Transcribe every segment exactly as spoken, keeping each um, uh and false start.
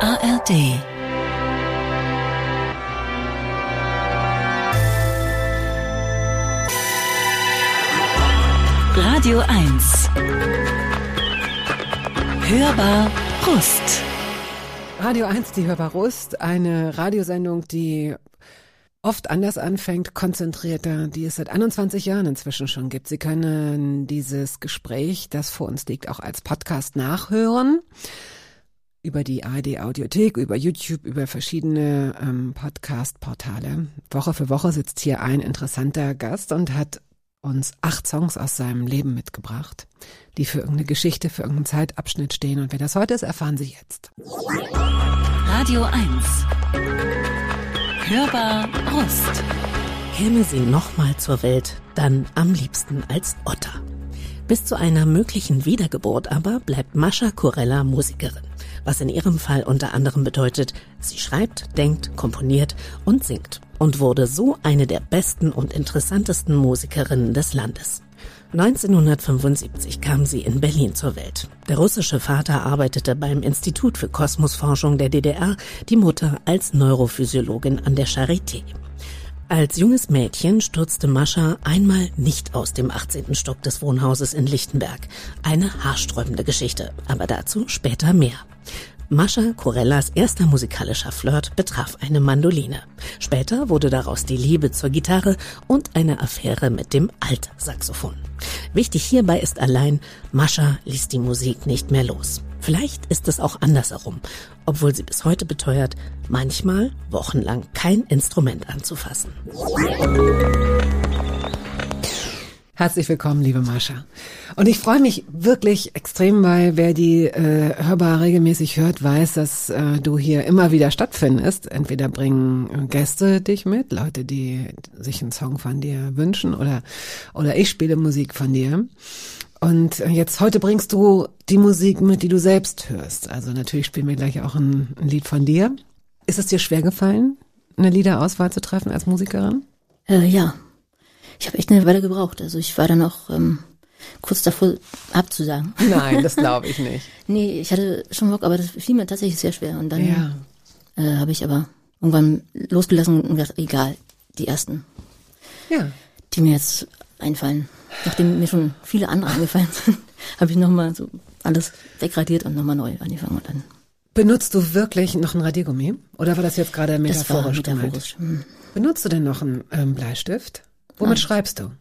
A R D. Radio eins. Hörbar Rust. Radio eins, die Hörbar Rust, eine Radiosendung, die oft anders anfängt, konzentrierter, die es seit einundzwanzig Jahren inzwischen schon gibt. Sie können dieses Gespräch, das vor uns liegt, auch als Podcast nachhören. Über die A R D-Audiothek, über YouTube, über verschiedene ähm, Podcast-Portale. Woche für Woche sitzt hier ein interessanter Gast und hat uns acht Songs aus seinem Leben mitgebracht, die für irgendeine Geschichte, für irgendeinen Zeitabschnitt stehen. Und wer das heute ist, erfahren Sie jetzt. Radio eins. Hörbar Rust. Käme sie nochmal zur Welt, dann am liebsten als Otter. Bis zu einer möglichen Wiedergeburt aber bleibt Mascha Kurella Musikerin, was in ihrem Fall unter anderem bedeutet, sie schreibt, denkt, komponiert und singt und wurde so eine der besten und interessantesten Musikerinnen des Landes. neunzehnhundertfünfundsiebzig kam sie in Berlin zur Welt. Der russische Vater arbeitete beim Institut für Kosmosforschung der D D R, die Mutter als Neurophysiologin an der Charité. Als junges Mädchen stürzte Mascha einmal nicht aus dem achtzehnten Stock des Wohnhauses in Lichtenberg. Eine haarsträubende Geschichte, aber dazu später mehr. Mascha Kurellas erster musikalischer Flirt betraf eine Mandoline. Später wurde daraus die Liebe zur Gitarre und eine Affäre mit dem Altsaxophon. Wichtig hierbei ist allein, Mascha ließ die Musik nicht mehr los. Vielleicht ist es auch andersherum, obwohl sie bis heute beteuert, manchmal wochenlang kein Instrument anzufassen. Herzlich willkommen, liebe Mascha. Und ich freue mich wirklich extrem, weil wer die äh, Hörbar regelmäßig hört, weiß, dass äh, du hier immer wieder stattfindest. Entweder bringen Gäste dich mit, Leute, die sich einen Song von dir wünschen, oder oder ich spiele Musik von dir. Und jetzt heute bringst du die Musik mit, die du selbst hörst. Also natürlich spielen wir gleich auch ein, ein Lied von dir. Ist es dir schwer gefallen, eine Liederauswahl zu treffen als Musikerin? Äh, ja. Ich habe echt eine Weile gebraucht. Also ich war dann auch ähm, kurz davor abzusagen. Nein, das glaube ich nicht. Nee, ich hatte schon Bock, aber das fiel mir tatsächlich sehr schwer. Und dann ja. äh, habe ich aber irgendwann losgelassen und gesagt, egal, die ersten, ja. die mir jetzt einfallen. Nachdem mir schon viele andere eingefallen sind, habe ich nochmal so alles wegradiert und nochmal neu angefangen. Und dann Benutzt du wirklich noch ein Radiergummi? Oder war das jetzt gerade metaphorisch das war metaphorisch. gemeint? Benutzt du denn noch einen ähm, Bleistift? Womit Nein. schreibst du?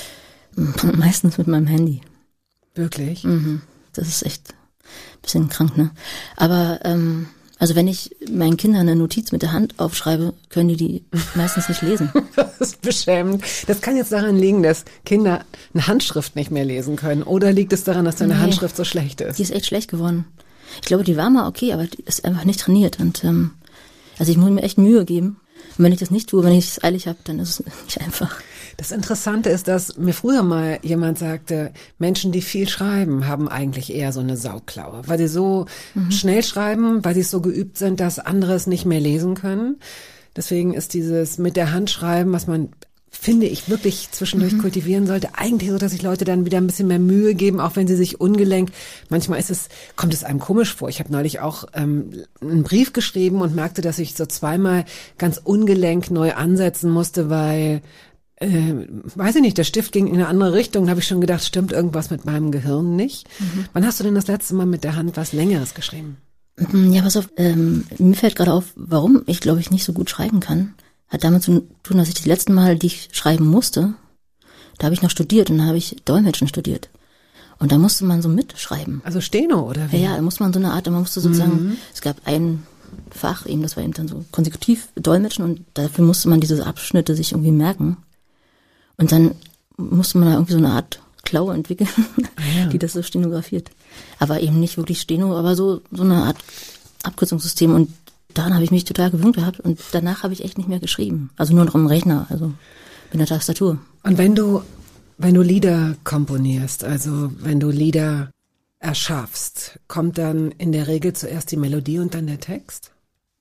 Meistens mit meinem Handy. Wirklich? Mhm. Das ist echt ein bisschen krank, ne? Aber, ähm, also wenn ich meinen Kindern eine Notiz mit der Hand aufschreibe, können die die meistens nicht lesen. Das ist beschämend. Das kann jetzt daran liegen, dass Kinder eine Handschrift nicht mehr lesen können. Oder liegt es daran, dass deine nee, Handschrift so schlecht ist? Die ist echt schlecht geworden. Ich glaube, die war mal okay, aber die ist einfach nicht trainiert. Und ähm, also ich muss mir echt Mühe geben. Und wenn ich das nicht tue, wenn ich es eilig habe, dann ist es nicht einfach. Das Interessante ist, dass mir früher mal jemand sagte, Menschen, die viel schreiben, haben eigentlich eher so eine Sauklaue, weil sie so mhm. schnell schreiben, weil sie so geübt sind, dass andere es nicht mehr lesen können. Deswegen ist dieses mit der Hand schreiben, was man, finde ich, wirklich zwischendurch mhm. kultivieren sollte, eigentlich so, dass sich Leute dann wieder ein bisschen mehr Mühe geben, auch wenn sie sich ungelenk, manchmal ist es, kommt es einem komisch vor. Ich habe neulich auch ähm, einen Brief geschrieben und merkte, dass ich so zweimal ganz ungelenk neu ansetzen musste, weil Äh, weiß ich nicht, der Stift ging in eine andere Richtung. Da habe ich schon gedacht, stimmt irgendwas mit meinem Gehirn nicht. Mhm. Wann hast du denn das letzte Mal mit der Hand was Längeres geschrieben? Ja, pass auf, ähm, mir fällt gerade auf, warum ich, glaube ich, nicht so gut schreiben kann. Hat damit zu tun, dass ich die letzten Mal, die ich schreiben musste, da habe ich noch studiert und da habe ich Dolmetschen studiert. Und da musste man so mitschreiben. Also Steno, oder wie? Ja, ja, da musste man so eine Art, man musste sozusagen, mhm. es gab ein Fach, eben, das war eben dann so konsekutiv Dolmetschen und dafür musste man diese Abschnitte sich irgendwie merken. Und dann musste man da irgendwie so eine Art Klaue entwickeln, ah, ja. die das so stenografiert. Aber eben nicht wirklich Steno, aber so so eine Art Abkürzungssystem. Und daran habe ich mich total gewöhnt gehabt. Und danach habe ich echt nicht mehr geschrieben. Also nur noch im Rechner, also mit der Tastatur. Und wenn du, wenn du Lieder komponierst, also wenn du Lieder erschaffst, kommt dann in der Regel zuerst die Melodie und dann der Text?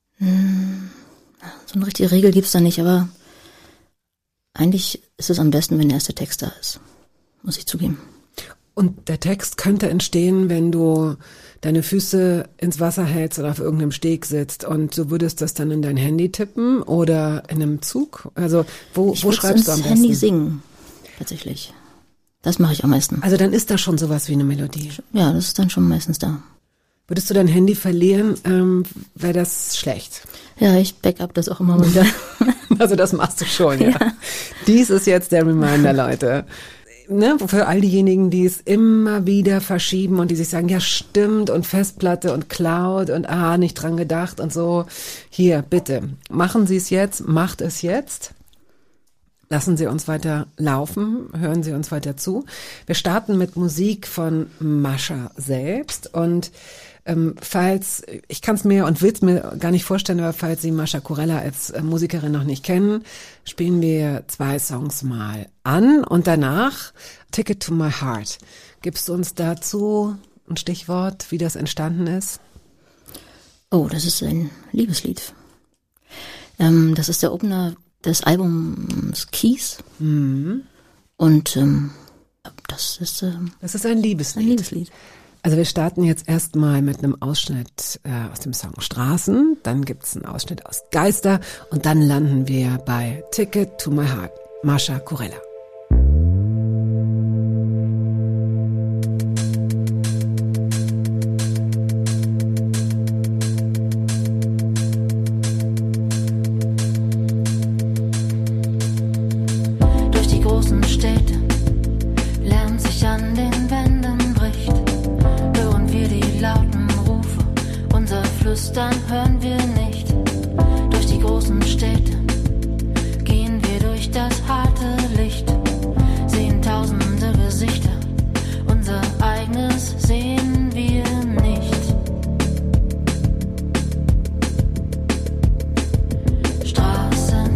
Hm, so eine richtige Regel gibt's da nicht, aber eigentlich ist es am besten, wenn erst der Text da ist, muss ich zugeben. Und der Text könnte entstehen, wenn du deine Füße ins Wasser hältst oder auf irgendeinem Steg sitzt und du würdest das dann in dein Handy tippen oder in einem Zug? Also wo, Ich wo würd's schreibst du am ins besten? Handy singen, tatsächlich. Das mache ich am meisten. Also dann ist da schon sowas wie eine Melodie. Ja, das ist dann schon meistens da. Würdest du dein Handy verlieren, ähm, wäre das schlecht. Ja, ich backup das auch immer mal wieder. Also das machst du schon, ja. Ja. Dies ist jetzt der Reminder, Leute. Ne, für all diejenigen, die es immer wieder verschieben und die sich sagen, ja stimmt und Festplatte und Cloud und ah, nicht dran gedacht und so. Hier, bitte, machen Sie es jetzt, macht es jetzt. Lassen Sie uns weiter laufen, hören Sie uns weiter zu. Wir starten mit Musik von Mascha selbst und ähm, falls, ich kann es mir und will es mir gar nicht vorstellen, aber falls Sie Mascha Kurella als äh, Musikerin noch nicht kennen, spielen wir zwei Songs mal an und danach Ticket to My Heart. Gibst du uns dazu ein Stichwort, wie das entstanden ist? Oh, das ist ein Liebeslied. Ähm, das ist der Opener des Albums Keys. Mhm. Und ähm, das ist ähm, Das ist ein Liebeslied. ein Liebeslied. Also wir starten jetzt erstmal mit einem Ausschnitt äh, aus dem Song Straßen, dann gibt's einen Ausschnitt aus Geister und dann landen wir bei Ticket to My Heart, Mascha Kurella. Durch die großen Städte Lärm sich an den Wänden bricht, hören wir die lauten Rufe, unser Flüstern hören wir nicht. Durch die großen Städte gehen wir durch das harte Licht, sehen tausende Gesichter, unser eigenes sehen wir nicht. Straßen,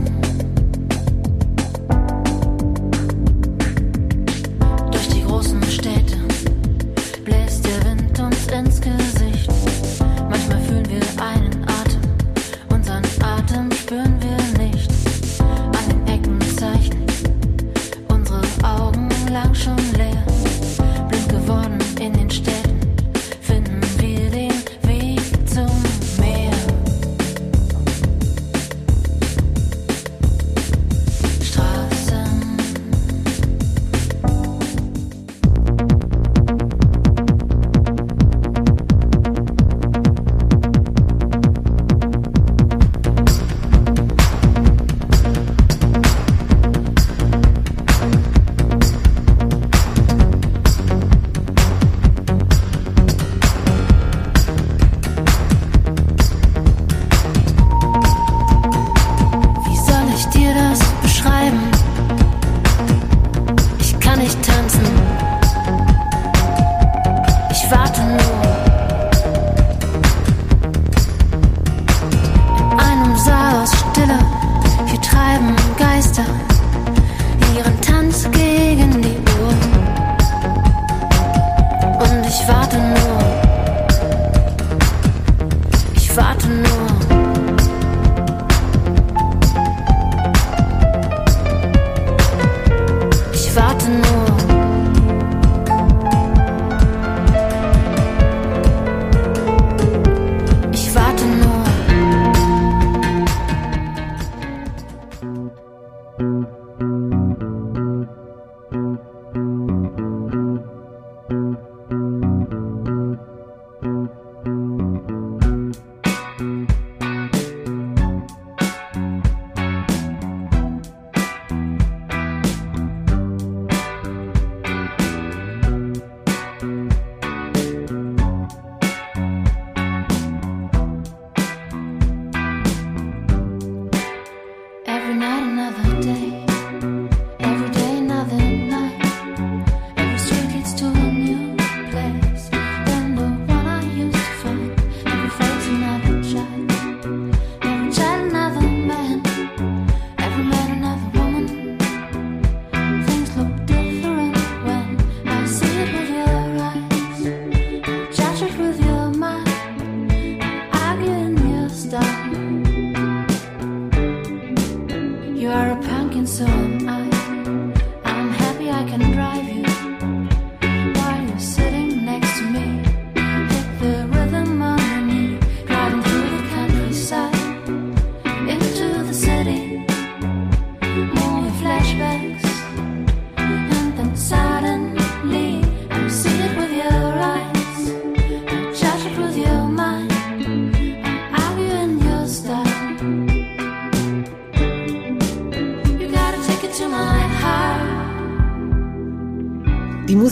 durch die großen Städte bläst der Wind uns ins Gesicht. Manchmal fühlen wir einen Atem,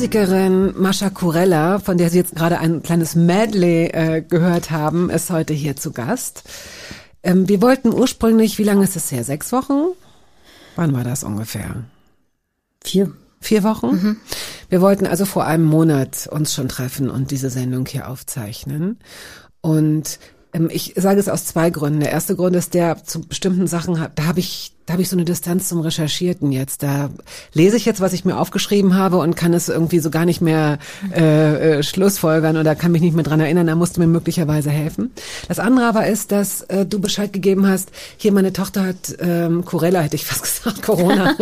Musikerin Mascha Kurella, von der Sie jetzt gerade ein kleines Medley äh, gehört haben, ist heute hier zu Gast. Ähm, wir wollten ursprünglich, wie lange ist es her? Sechs Wochen? Wann war das ungefähr? Vier. Vier Wochen? Mhm. Wir wollten also vor einem Monat uns schon treffen und diese Sendung hier aufzeichnen. Und ähm, ich sage es aus zwei Gründen. Der erste Grund ist der, zu bestimmten Sachen, da habe ich Da habe ich so eine Distanz zum Recherchierten jetzt. Da lese ich jetzt, was ich mir aufgeschrieben habe und kann es irgendwie so gar nicht mehr äh, äh, schlussfolgern oder kann mich nicht mehr dran erinnern. Da musst du mir möglicherweise helfen. Das andere aber ist, dass äh, du Bescheid gegeben hast, hier meine Tochter hat ähm, Kurella, hätte ich fast gesagt, Corona.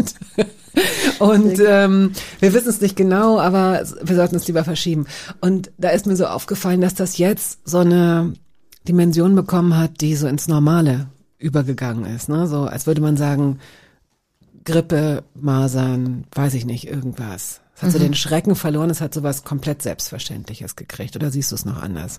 Und ähm, wir wissen es nicht genau, aber wir sollten es lieber verschieben. Und da ist mir so aufgefallen, dass das jetzt so eine Dimension bekommen hat, die so ins Normale übergegangen ist, ne? So als würde man sagen, Grippe, Masern, weiß ich nicht, irgendwas. Es hat mhm. so den Schrecken verloren, es hat so was komplett Selbstverständliches gekriegt. Oder siehst du es noch anders?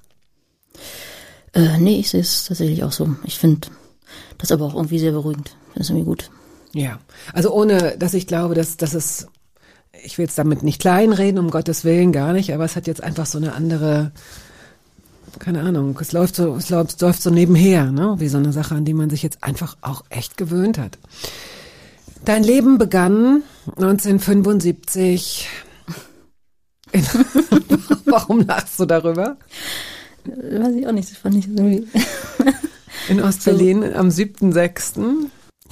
Äh, nee, ich sehe es tatsächlich auch so. Ich finde das aber auch irgendwie sehr beruhigend. Das ist irgendwie gut. Ja, also ohne, dass ich glaube, dass, dass es, ich will jetzt damit nicht kleinreden, um Gottes Willen, gar nicht, aber es hat jetzt einfach so eine andere, keine Ahnung, es läuft so, es läuft, es läuft so nebenher, ne? Wie so eine Sache, an die man sich jetzt einfach auch echt gewöhnt hat. Dein Leben begann neunzehnhundertfünfundsiebzig. In, warum lachst du darüber? Weiß ich auch nicht, das fand ich irgendwie. In Ostberlin so. Am siebten sechsten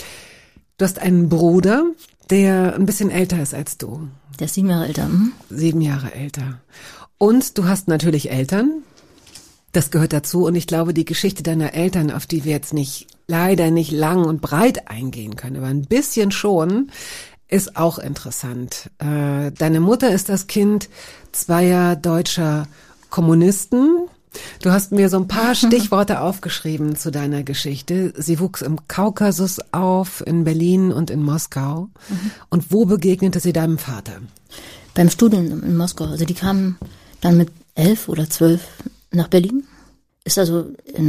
Du hast einen Bruder, der ein bisschen älter ist als du. Der ist sieben Jahre älter. Hm? Sieben Jahre älter. Und du hast natürlich Eltern. Das gehört dazu und ich glaube, die Geschichte deiner Eltern, auf die wir jetzt nicht, leider nicht lang und breit eingehen können, aber ein bisschen schon, ist auch interessant. Äh, deine Mutter ist das Kind zweier deutscher Kommunisten. Du hast mir so ein paar Stichworte aufgeschrieben zu deiner Geschichte. Sie wuchs im Kaukasus auf, in Berlin und in Moskau. Mhm. Und wo begegnete sie deinem Vater? Beim Studium in Moskau. Also die kamen dann mit elf oder zwölf nach Berlin, ist also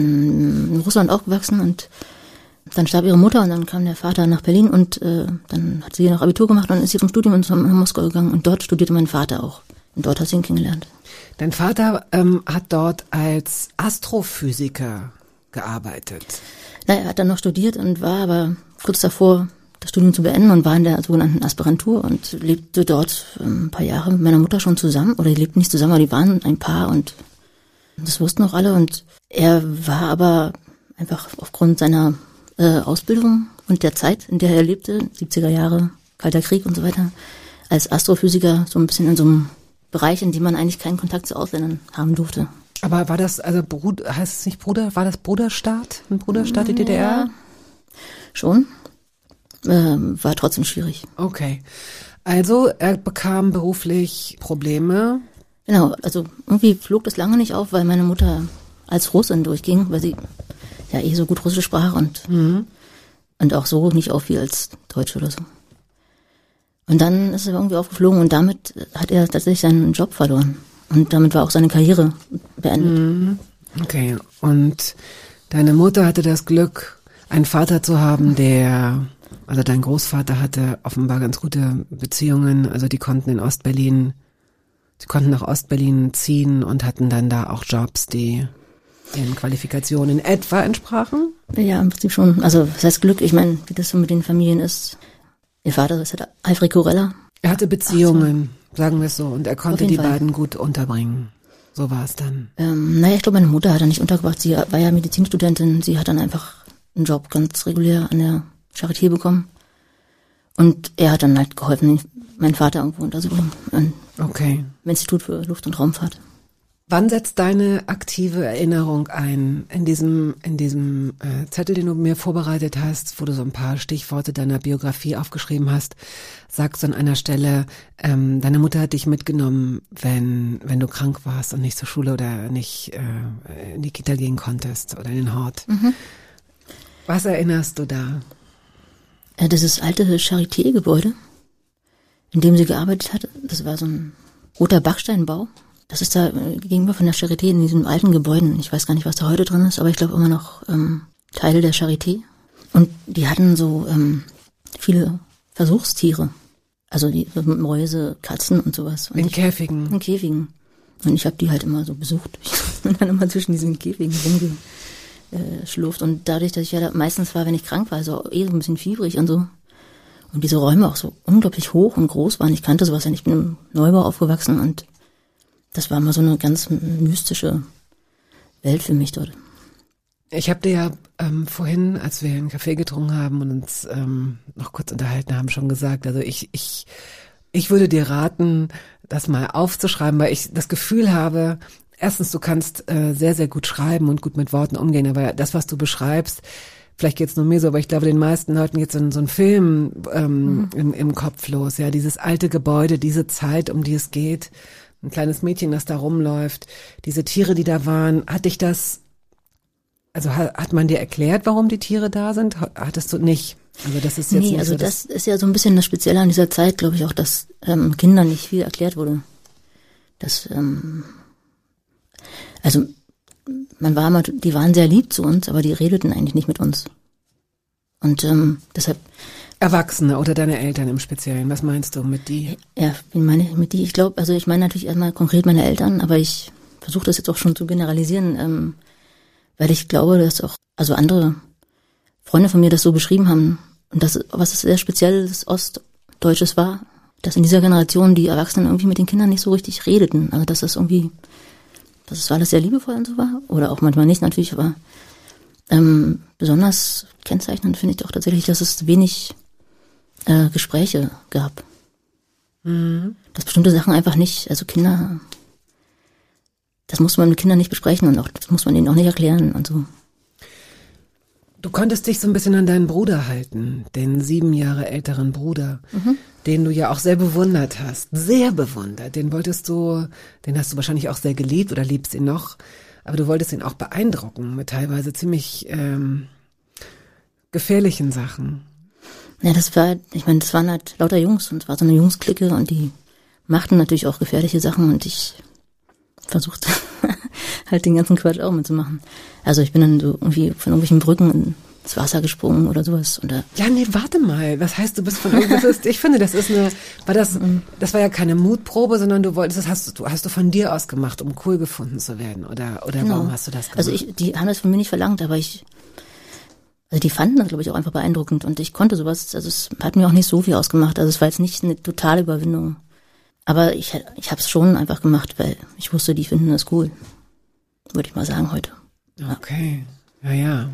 in Russland aufgewachsen und dann starb ihre Mutter und dann kam der Vater nach Berlin und äh, dann hat sie noch Abitur gemacht und ist sie vom Studium nach Moskau gegangen und dort studierte mein Vater auch. Und dort hat sie ihn kennengelernt. Dein Vater ähm, hat dort als Astrophysiker gearbeitet. Na, er hat dann noch studiert und war aber kurz davor, das Studium zu beenden und war in der sogenannten Aspirantur und lebte dort ein paar Jahre mit meiner Mutter schon zusammen. Oder die lebten nicht zusammen, aber die waren ein Paar und das wussten auch alle und er war aber einfach aufgrund seiner äh, Ausbildung und der Zeit, in der er lebte, siebziger Jahre, Kalter Krieg und so weiter, als Astrophysiker so ein bisschen in so einem Bereich, in dem man eigentlich keinen Kontakt zu Ausländern haben durfte. Aber war das, also Bruder, heißt es nicht Bruder, war das Bruderstaat? Ein Bruderstaat, die D D R? Ja, schon. Äh, war trotzdem schwierig. Okay. Also er bekam beruflich Probleme. Genau, also irgendwie flog das lange nicht auf, weil meine Mutter als Russin durchging, weil sie ja eh so gut Russisch sprach und, mhm. und auch so nicht auffiel als Deutsche oder so. Und dann ist er irgendwie aufgeflogen und damit hat er tatsächlich seinen Job verloren. Und damit war auch seine Karriere beendet. Mhm. Okay, und deine Mutter hatte das Glück, einen Vater zu haben, der, also dein Großvater hatte offenbar ganz gute Beziehungen, also die konnten in Ostberlin Sie konnten nach Ostberlin ziehen und hatten dann da auch Jobs, die ihren Qualifikationen in etwa entsprachen? Ja, im Prinzip schon. Also das heißt Glück, ich meine, wie das so mit den Familien ist. Ihr Vater ist halt Alfred Kurella. Er hatte Beziehungen, so. Sagen wir es so, und er konnte die Fall. beiden gut unterbringen. So war es dann. Ähm, naja, ich glaube, meine Mutter hat er nicht untergebracht. Sie war ja Medizinstudentin. Sie hat dann einfach einen Job ganz regulär an der Charité bekommen. Und er hat dann halt geholfen, meinen Vater irgendwo unterzubringen. Okay. Im Institut für Luft- und Raumfahrt. Wann setzt deine aktive Erinnerung ein? In diesem, in diesem äh, Zettel, den du mir vorbereitet hast, wo du so ein paar Stichworte deiner Biografie aufgeschrieben hast, sagst du an einer Stelle, ähm, deine Mutter hat dich mitgenommen, wenn, wenn du krank warst und nicht zur Schule oder nicht äh, in die Kita gehen konntest oder in den Hort. Mhm. Was erinnerst du da? Ja, dieses alte Charité-Gebäude, in dem sie gearbeitet hat, das war so ein roter Backsteinbau. Das ist da gegenüber von der Charité in diesen alten Gebäuden. Ich weiß gar nicht, was da heute drin ist, aber ich glaube immer noch ähm, Teile der Charité. Und die hatten so ähm, viele Versuchstiere. Also die Mäuse, Katzen und sowas. Und In ich, Käfigen. In Käfigen. Und ich habe die halt immer so besucht. Ich bin dann immer zwischen diesen Käfigen rumgeschlurft. Und dadurch, dass ich ja da meistens war, wenn ich krank war, also eh so ein bisschen fiebrig und so. Und diese Räume auch so unglaublich hoch und groß waren. Ich kannte sowas ja nicht. Ich bin im Neubau aufgewachsen und das war mal so eine ganz mystische Welt für mich dort. Ich habe dir ja ähm, vorhin, als wir einen Kaffee getrunken haben und uns ähm, noch kurz unterhalten haben, schon gesagt, also ich ich ich würde dir raten, das mal aufzuschreiben, weil ich das Gefühl habe, erstens, du kannst äh, sehr, sehr gut schreiben und gut mit Worten umgehen, aber das, was du beschreibst, vielleicht geht's nur mir so, aber ich glaube, den meisten Leuten geht so ein, so ein Film ähm, mhm. im, im Kopf los, ja, dieses alte Gebäude, diese Zeit, um die es geht, ein kleines Mädchen, das da rumläuft, diese Tiere, die da waren, hat dich das Also hat, hat man dir erklärt, warum die Tiere da sind? Hattest du nicht? Also das ist jetzt nee, nicht also so, das ist ja so ein bisschen das Spezielle an dieser Zeit, glaube ich auch, dass ähm, Kindern nicht viel erklärt wurde. Das, ähm, also man war immer, die waren sehr lieb zu uns, aber die redeten eigentlich nicht mit uns. Und ähm, deshalb Erwachsene oder deine Eltern im Speziellen, was meinst du mit die? Ja, wie meine ich mit die? Ich glaube, also ich meine natürlich erstmal konkret meine Eltern, aber ich versuche das jetzt auch schon zu generalisieren. Ähm, Weil ich glaube, dass auch, also andere Freunde von mir das so beschrieben haben und das, was sehr spezielles Ostdeutsches war, dass in dieser Generation die Erwachsenen irgendwie mit den Kindern nicht so richtig redeten. Also dass das irgendwie, dass es alles sehr liebevoll und so war. Oder auch manchmal nicht natürlich, aber ähm, besonders kennzeichnend finde ich auch tatsächlich, dass es wenig äh, Gespräche gab. Mhm. Dass bestimmte Sachen einfach nicht, also Kinder... Das muss man mit Kindern nicht besprechen und auch das muss man ihnen auch nicht erklären und so. Du konntest dich so ein bisschen an deinen Bruder halten, den sieben Jahre älteren Bruder, mhm. den du ja auch sehr bewundert hast, sehr bewundert. Den wolltest du, den hast du wahrscheinlich auch sehr geliebt oder liebst ihn noch, aber du wolltest ihn auch beeindrucken mit teilweise ziemlich ähm, gefährlichen Sachen. Ja, das war, ich meine, das waren halt lauter Jungs und es war so eine Jungsklicke und die machten natürlich auch gefährliche Sachen und ich versucht halt den ganzen Quatsch auch mitzumachen. Also ich bin dann so irgendwie von irgendwelchen Brücken ins Wasser gesprungen oder sowas. Oder ja, nee, warte mal. Was heißt, du bist von irgendwas? Ich finde, das ist eine, war das, das war ja keine Mutprobe, sondern du wolltest, das hast du, hast du von dir aus gemacht, um cool gefunden zu werden, oder, oder genau. Warum hast du das gemacht? Also ich, die haben das von mir nicht verlangt, aber ich, also die fanden das, glaube ich, auch einfach beeindruckend und ich konnte sowas, also es hat mir auch nicht so viel ausgemacht, also es war jetzt nicht eine totale Überwindung. Aber ich, ich habe es schon einfach gemacht, weil ich wusste, die finden das cool. Würde ich mal sagen heute. Ja. Okay, ja, ja.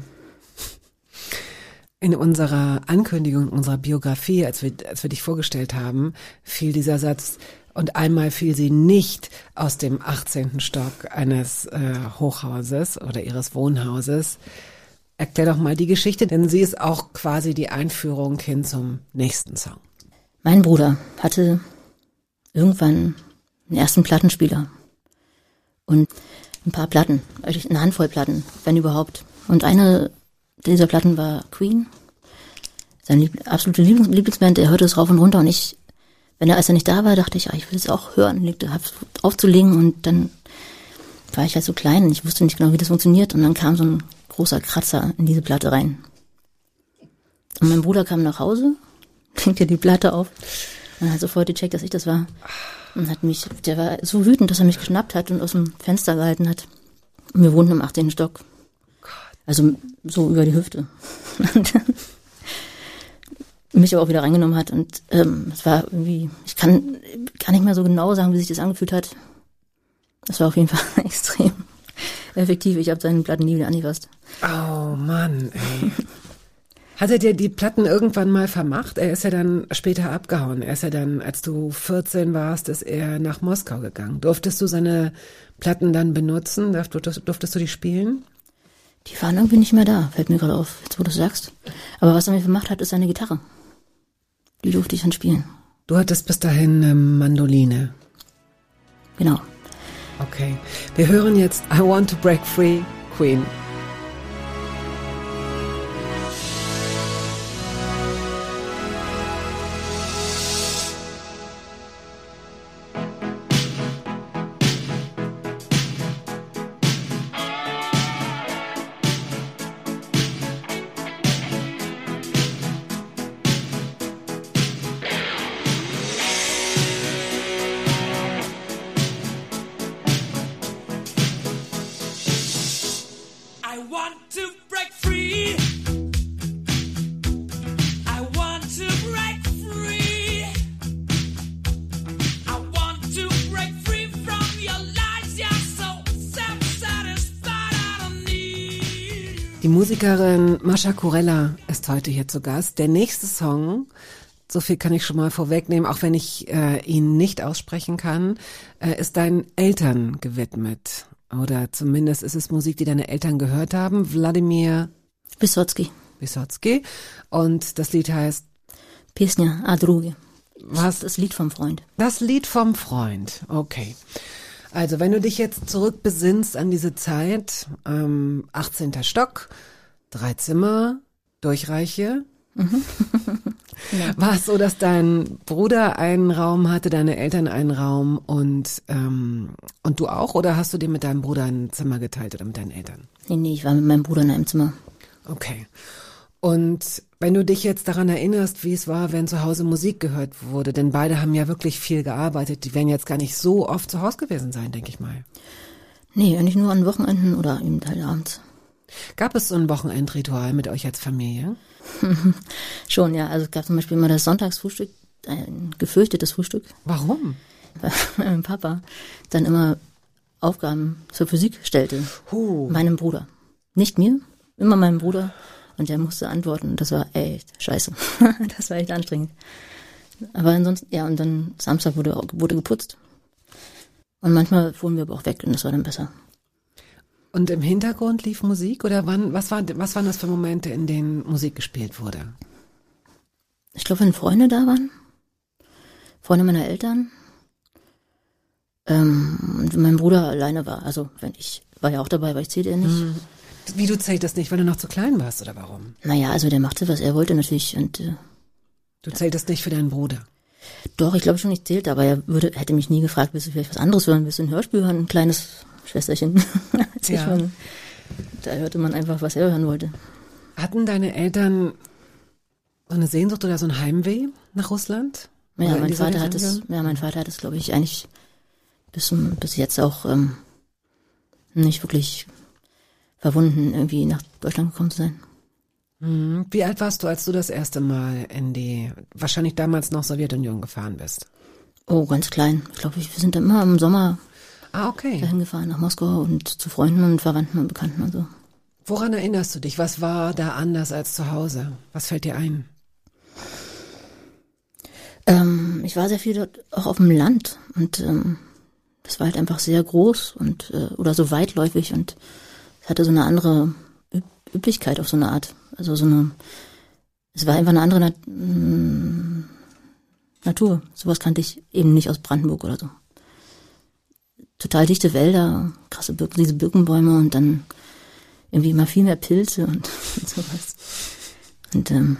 In unserer Ankündigung, unserer Biografie, als wir, als wir dich vorgestellt haben, fiel dieser Satz, und einmal fiel sie nicht aus dem achtzehnten Stock eines äh, Hochhauses oder ihres Wohnhauses. Erklär doch mal die Geschichte, denn sie ist auch quasi die Einführung hin zum nächsten Song. Mein Bruder hatte irgendwann einen ersten Plattenspieler und ein paar Platten, eine Handvoll Platten, wenn überhaupt. Und eine dieser Platten war Queen, seine Lieb- absolute Lieblings- Lieblingsband, er hörte es rauf und runter und ich, wenn er, als er nicht da war, dachte ich, ah, ich will es auch hören, legte, hab's aufzulegen und dann war ich halt so klein und ich wusste nicht genau, wie das funktioniert und dann kam so ein großer Kratzer in diese Platte rein. Und mein Bruder kam nach Hause, legte die Platte auf. Man hat sofort gecheckt, dass ich das war. Und hat mich, der war so wütend, dass er mich geschnappt hat und aus dem Fenster gehalten hat. Und wir wohnten im achtzehnten Stock. Also so über die Hüfte. Und mich aber auch wieder reingenommen hat. Und ähm, es war irgendwie, ich kann gar nicht mehr so genau sagen, wie sich das angefühlt hat. Das war auf jeden Fall extrem effektiv. Ich habe seine Platten nie wieder angefasst. Oh Mann, ey. Hat er dir die Platten irgendwann mal vermacht? Er ist ja dann später abgehauen. Er ist ja dann, als du vierzehn warst, ist er nach Moskau gegangen. Durftest du seine Platten dann benutzen? Durftest, durftest du die spielen? Die waren irgendwie nicht mehr da, fällt mir gerade auf, jetzt wo du es sagst. Aber was er mir vermacht hat, ist seine Gitarre. Die durfte ich dann spielen. Du hattest bis dahin eine Mandoline. Genau. Okay. Wir hören jetzt I Want to Break Free, Queen. Die Musikerin Mascha Kurella ist heute hier zu Gast. Der nächste Song, so viel kann ich schon mal vorwegnehmen, auch wenn ich äh, ihn nicht aussprechen kann, äh, ist deinen Eltern gewidmet. Oder zumindest ist es Musik, die deine Eltern gehört haben. Wladimir Wysotsky. Wysotsky. Und das Lied heißt Pjesня о друге. Was? Das Lied vom Freund. Das Lied vom Freund. Okay. Also wenn du dich jetzt zurückbesinnst an diese Zeit, ähm, achtzehnter Stock, drei Zimmer, Durchreiche. Mhm. Ja. War es so, dass dein Bruder einen Raum hatte, deine Eltern einen Raum und ähm, und du auch? Oder hast du dir mit deinem Bruder ein Zimmer geteilt oder mit deinen Eltern? Nee, nee, ich war mit meinem Bruder in einem Zimmer. Okay. Und wenn du dich jetzt daran erinnerst, wie es war, wenn zu Hause Musik gehört wurde, denn beide haben ja wirklich viel gearbeitet, die werden jetzt gar nicht so oft zu Hause gewesen sein, denke ich mal. Nee, eigentlich nur an Wochenenden oder eben halt abends. Gab es so ein Wochenendritual mit euch als Familie? Schon, ja. Also es gab zum Beispiel immer das Sonntagsfrühstück, ein gefürchtetes Frühstück. Warum? Weil mein Papa dann immer Aufgaben zur Physik stellte. Huh. Meinem Bruder. Nicht mir, immer meinem Bruder. Und der musste antworten. Und das war echt scheiße. Das war echt anstrengend. Aber ansonsten, ja, und dann Samstag wurde, wurde geputzt. Und manchmal fuhren wir aber auch weg und das war dann besser. Und im Hintergrund lief Musik? Oder wann, was, war, was waren das für Momente, in denen Musik gespielt wurde? Ich glaube, wenn Freunde da waren. Freunde meiner Eltern. Ähm, und wenn mein Bruder alleine war. Also, wenn ich, war ja auch dabei, weil ich zählte ja nicht. Hm. Wie, du zähltest nicht, weil du noch zu klein warst, oder warum? Naja, also der machte, was er wollte natürlich. Und äh, du zähltest nicht für deinen Bruder? Doch, ich glaube schon, ich zählte, aber er würde, hätte mich nie gefragt, willst du vielleicht was anderes hören? Willst du ein Hörspiel hören? Ein kleines Schwesterchen. Ja. Meine, da hörte man einfach, was er hören wollte. Hatten deine Eltern so eine Sehnsucht oder so ein Heimweh nach Russland? Ja, mein Vater hat es, ja, mein Vater hat es, glaube ich, eigentlich bis, bis jetzt auch ähm, nicht wirklich verwunden, irgendwie nach Deutschland gekommen zu sein. Wie alt warst du, als du das erste Mal in die, wahrscheinlich damals noch Sowjetunion gefahren bist? Oh, ganz klein. Ich glaube, wir sind dann immer im Sommer ah, okay. dahin gefahren, nach Moskau und zu Freunden und Verwandten und Bekannten und so. Woran erinnerst du dich? Was war da anders als zu Hause? Was fällt dir ein? Ähm, ich war sehr viel dort auch auf dem Land und ähm, das war halt einfach sehr groß und äh, oder so weitläufig und es hatte so eine andere Üb- Üblichkeit auf so eine Art. Also so eine, es war einfach eine andere Nat- mh, Natur. Sowas kannte ich eben nicht aus Brandenburg oder so. Total dichte Wälder, krasse Birken, diese Birkenbäume und dann irgendwie immer viel mehr Pilze und, und sowas. Und ähm,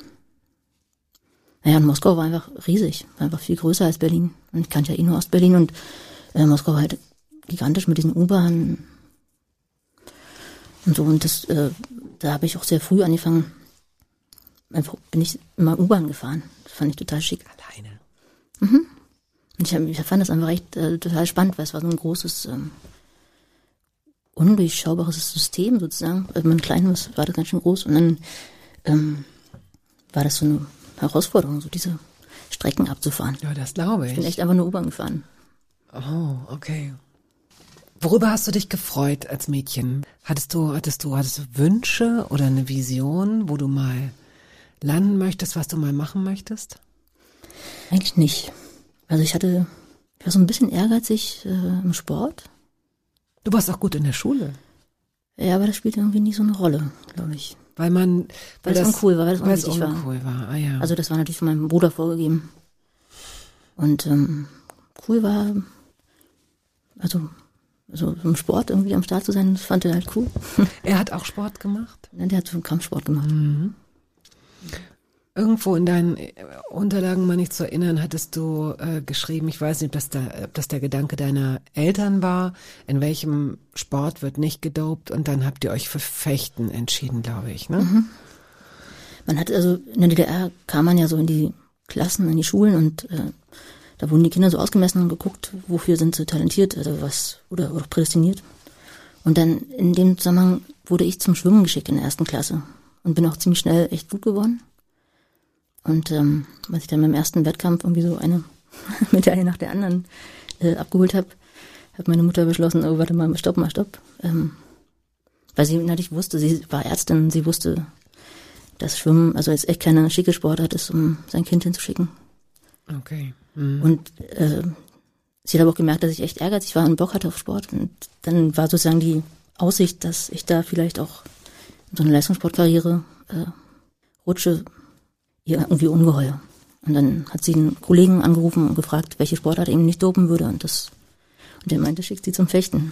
naja, und Moskau war einfach riesig, war einfach viel größer als Berlin. Und ich kannte ja eh nur Ostberlin und äh, Moskau war halt gigantisch mit diesen U-Bahnen und so. Und das, äh, da habe ich auch sehr früh angefangen, einfach bin ich immer U-Bahn gefahren. Das fand ich total schick. Alleine? Mhm. Und ich, hab, ich fand das einfach echt äh, total spannend, weil es war so ein großes, ähm, undurchschaubares System sozusagen. Also mein Kleines war das ganz schön groß und dann ähm, war das so eine Herausforderung, so diese Strecken abzufahren. Ja, das glaube ich. Ich bin echt einfach nur U-Bahn gefahren. Oh, okay. Worüber hast du dich gefreut als Mädchen? Hattest du, hattest du, hattest du Wünsche oder eine Vision, wo du mal landen möchtest, was du mal machen möchtest? Eigentlich nicht. Also ich hatte, ich war so ein bisschen ehrgeizig äh, im Sport. Du warst auch gut in der Schule. Ja, aber das spielte irgendwie nicht so eine Rolle, glaube ich. Weil man, weil, weil das uncool war, weil das weil unwichtig es uncool war. war. Ah, ja. Also das war natürlich von meinem Bruder vorgegeben. Und ähm, cool war, also, also im Sport irgendwie am Start zu sein, das fand er halt cool. Er hat auch Sport gemacht? Ja, der hat so einen Kampfsport gemacht. Mhm. Irgendwo in deinen Unterlagen, mal nicht zu erinnern, hattest du äh, geschrieben, ich weiß nicht, ob das, da, ob das der Gedanke deiner Eltern war, in welchem Sport wird nicht gedopt und dann habt ihr euch für Fechten entschieden, glaube ich, ne? Mhm. Man hat also, in der D D R kam man ja so in die Klassen, in die Schulen und äh, da wurden die Kinder so ausgemessen und geguckt, wofür sind sie talentiert, also was, oder, oder prädestiniert. Und dann in dem Zusammenhang wurde ich zum Schwimmen geschickt in der ersten Klasse und bin auch ziemlich schnell echt gut geworden. Und ähm, als ich dann beim ersten Wettkampf irgendwie so eine Medaille nach der anderen äh, abgeholt habe, hat meine Mutter beschlossen, oh, warte mal, stopp mal, stopp. Ähm, Weil sie natürlich wusste, sie war Ärztin, sie wusste, dass Schwimmen, also jetzt echt keine schicke Sportart ist, um sein Kind hinzuschicken. Okay. Mhm. Und äh, sie hat aber auch gemerkt, dass ich echt ehrgeizig war und Bock hatte auf Sport. Und dann war sozusagen die Aussicht, dass ich da vielleicht auch in so eine Leistungssportkarriere äh, rutsche, ihr irgendwie ungeheuer. Und dann hat sie einen Kollegen angerufen und gefragt, welche Sportart ihm nicht dopen würde. Und das und der meinte, schickt sie zum Fechten.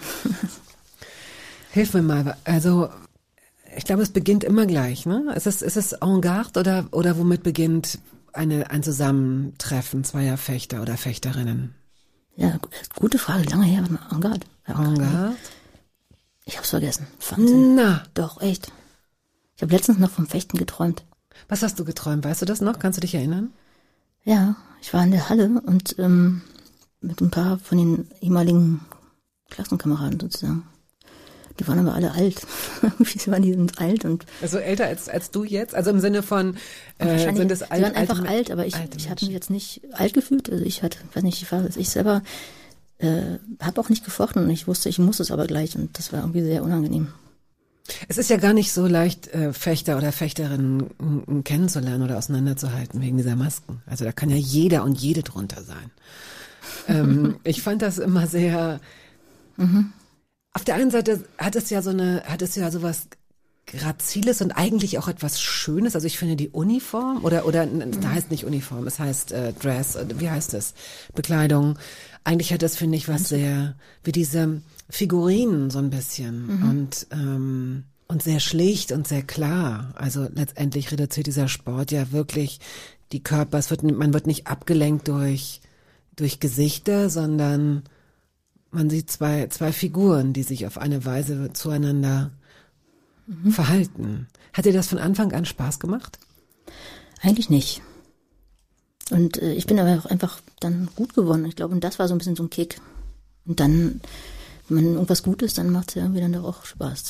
Hilf mir mal. Also ich glaube, es beginnt immer gleich, ne? Ist es, ist es en garde oder, oder womit beginnt eine, ein Zusammentreffen zweier Fechter oder Fechterinnen? Ja, gute Frage, lange her. En garde. Ja, En garde? Ich hab's vergessen. Wahnsinn. Na. Doch, echt. Ich habe letztens noch vom Fechten geträumt. Was hast du geträumt? Weißt du das noch? Kannst du dich erinnern? Ja, ich war in der Halle und ähm, mit ein paar von den ehemaligen Klassenkameraden sozusagen. Die waren aber alle alt. Irgendwie waren die sind alt und also älter als als du jetzt? Also im Sinne von äh, sind es alt? Die waren einfach alte, alt, aber ich ich habe mich jetzt nicht alt gefühlt. Also ich hatte, weiß nicht, ich war ich selber äh, habe auch nicht gefochten und ich wusste, ich muss es aber gleich und das war irgendwie sehr unangenehm. Es ist ja gar nicht so leicht, äh, Fechter oder Fechterinnen m- kennenzulernen oder auseinanderzuhalten wegen dieser Masken. Also da kann ja jeder und jede drunter sein. ähm, ich fand das immer sehr. Mhm. Auf der einen Seite hat es ja so eine, hat es ja sowas Graziles und eigentlich auch etwas Schönes. Also ich finde die Uniform oder oder da heißt nicht Uniform, es heißt äh, Dress. Wie heißt es? Bekleidung. Eigentlich hat das, finde ich, was sehr wie diese Figurinen so ein bisschen mhm. und ähm, und sehr schlicht und sehr klar. Also letztendlich reduziert dieser Sport ja wirklich die Körper. Es wird man wird nicht abgelenkt durch durch Gesichter, sondern man sieht zwei, zwei Figuren, die sich auf eine Weise zueinander mhm. verhalten. Hat dir das von Anfang an Spaß gemacht? Eigentlich nicht. Und äh, ich bin aber auch einfach dann gut geworden. Ich glaube, und das war so ein bisschen so ein Kick. Und dann, wenn man irgendwas gut ist, dann macht es ja irgendwie dann doch auch Spaß.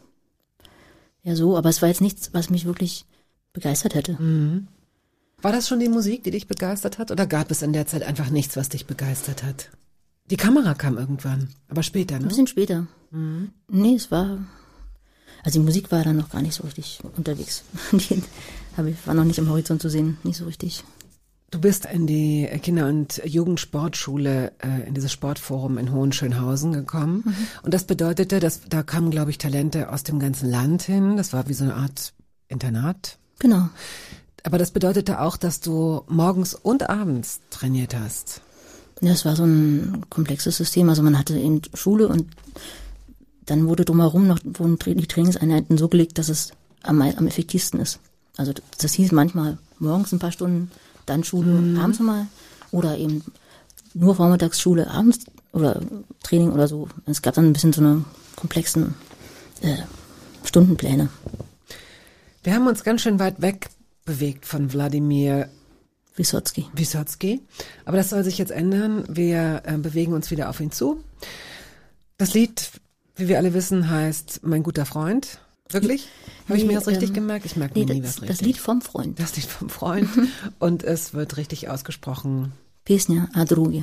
Ja, so, aber es war jetzt nichts, was mich wirklich begeistert hätte. Mhm. War das schon die Musik, die dich begeistert hat? Oder gab es in der Zeit einfach nichts, was dich begeistert hat? Die Kamera kam irgendwann, aber später, ne? Ein bisschen später. Mhm. Nee, es war, also die Musik war dann noch gar nicht so richtig unterwegs. Die habe ich, war noch nicht am Horizont zu sehen, nicht so richtig. Du bist in die Kinder- und Jugendsportschule, äh, in dieses Sportforum in Hohenschönhausen gekommen. Mhm. Und das bedeutete, dass da kamen, glaube ich, Talente aus dem ganzen Land hin. Das war wie so eine Art Internat. Genau. Aber das bedeutete auch, dass du morgens und abends trainiert hast. Ja, es war so ein komplexes System. Also man hatte in Schule und dann wurde drumherum noch wurden die Trainingseinheiten so gelegt, dass es am, am effektivsten ist. Also das, das hieß manchmal morgens ein paar Stunden, dann Schule mhm. abends mal oder eben nur Vormittagsschule abends oder Training oder so. Es gab dann ein bisschen so eine komplexen äh, Stundenpläne. Wir haben uns ganz schön weit weg bewegt von Wladimir Wysotsky. Wysotsky. Aber das soll sich jetzt ändern. Wir äh, bewegen uns wieder auf ihn zu. Das Lied, wie wir alle wissen, heißt Mein guter Freund. Wirklich? Habe ich nee, mir das richtig ähm, gemerkt? Ich merke nee, mir nie das, was richtig. Das Lied vom Freund. Das Lied vom Freund. Und es wird richtig ausgesprochen. Песня о друге.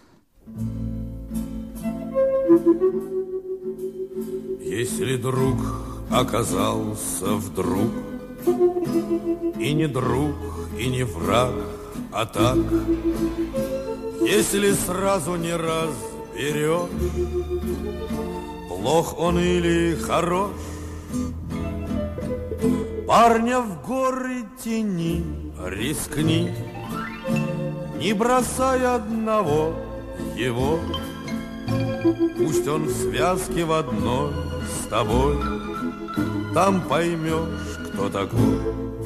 Если друг оказался вдруг и не друг, и не враг, а так, если сразу не разберешь, плох он или хорош, парня в горы тяни, рискни, не бросай одного его, пусть он в связке в одной с тобой, там поймешь, кто такой.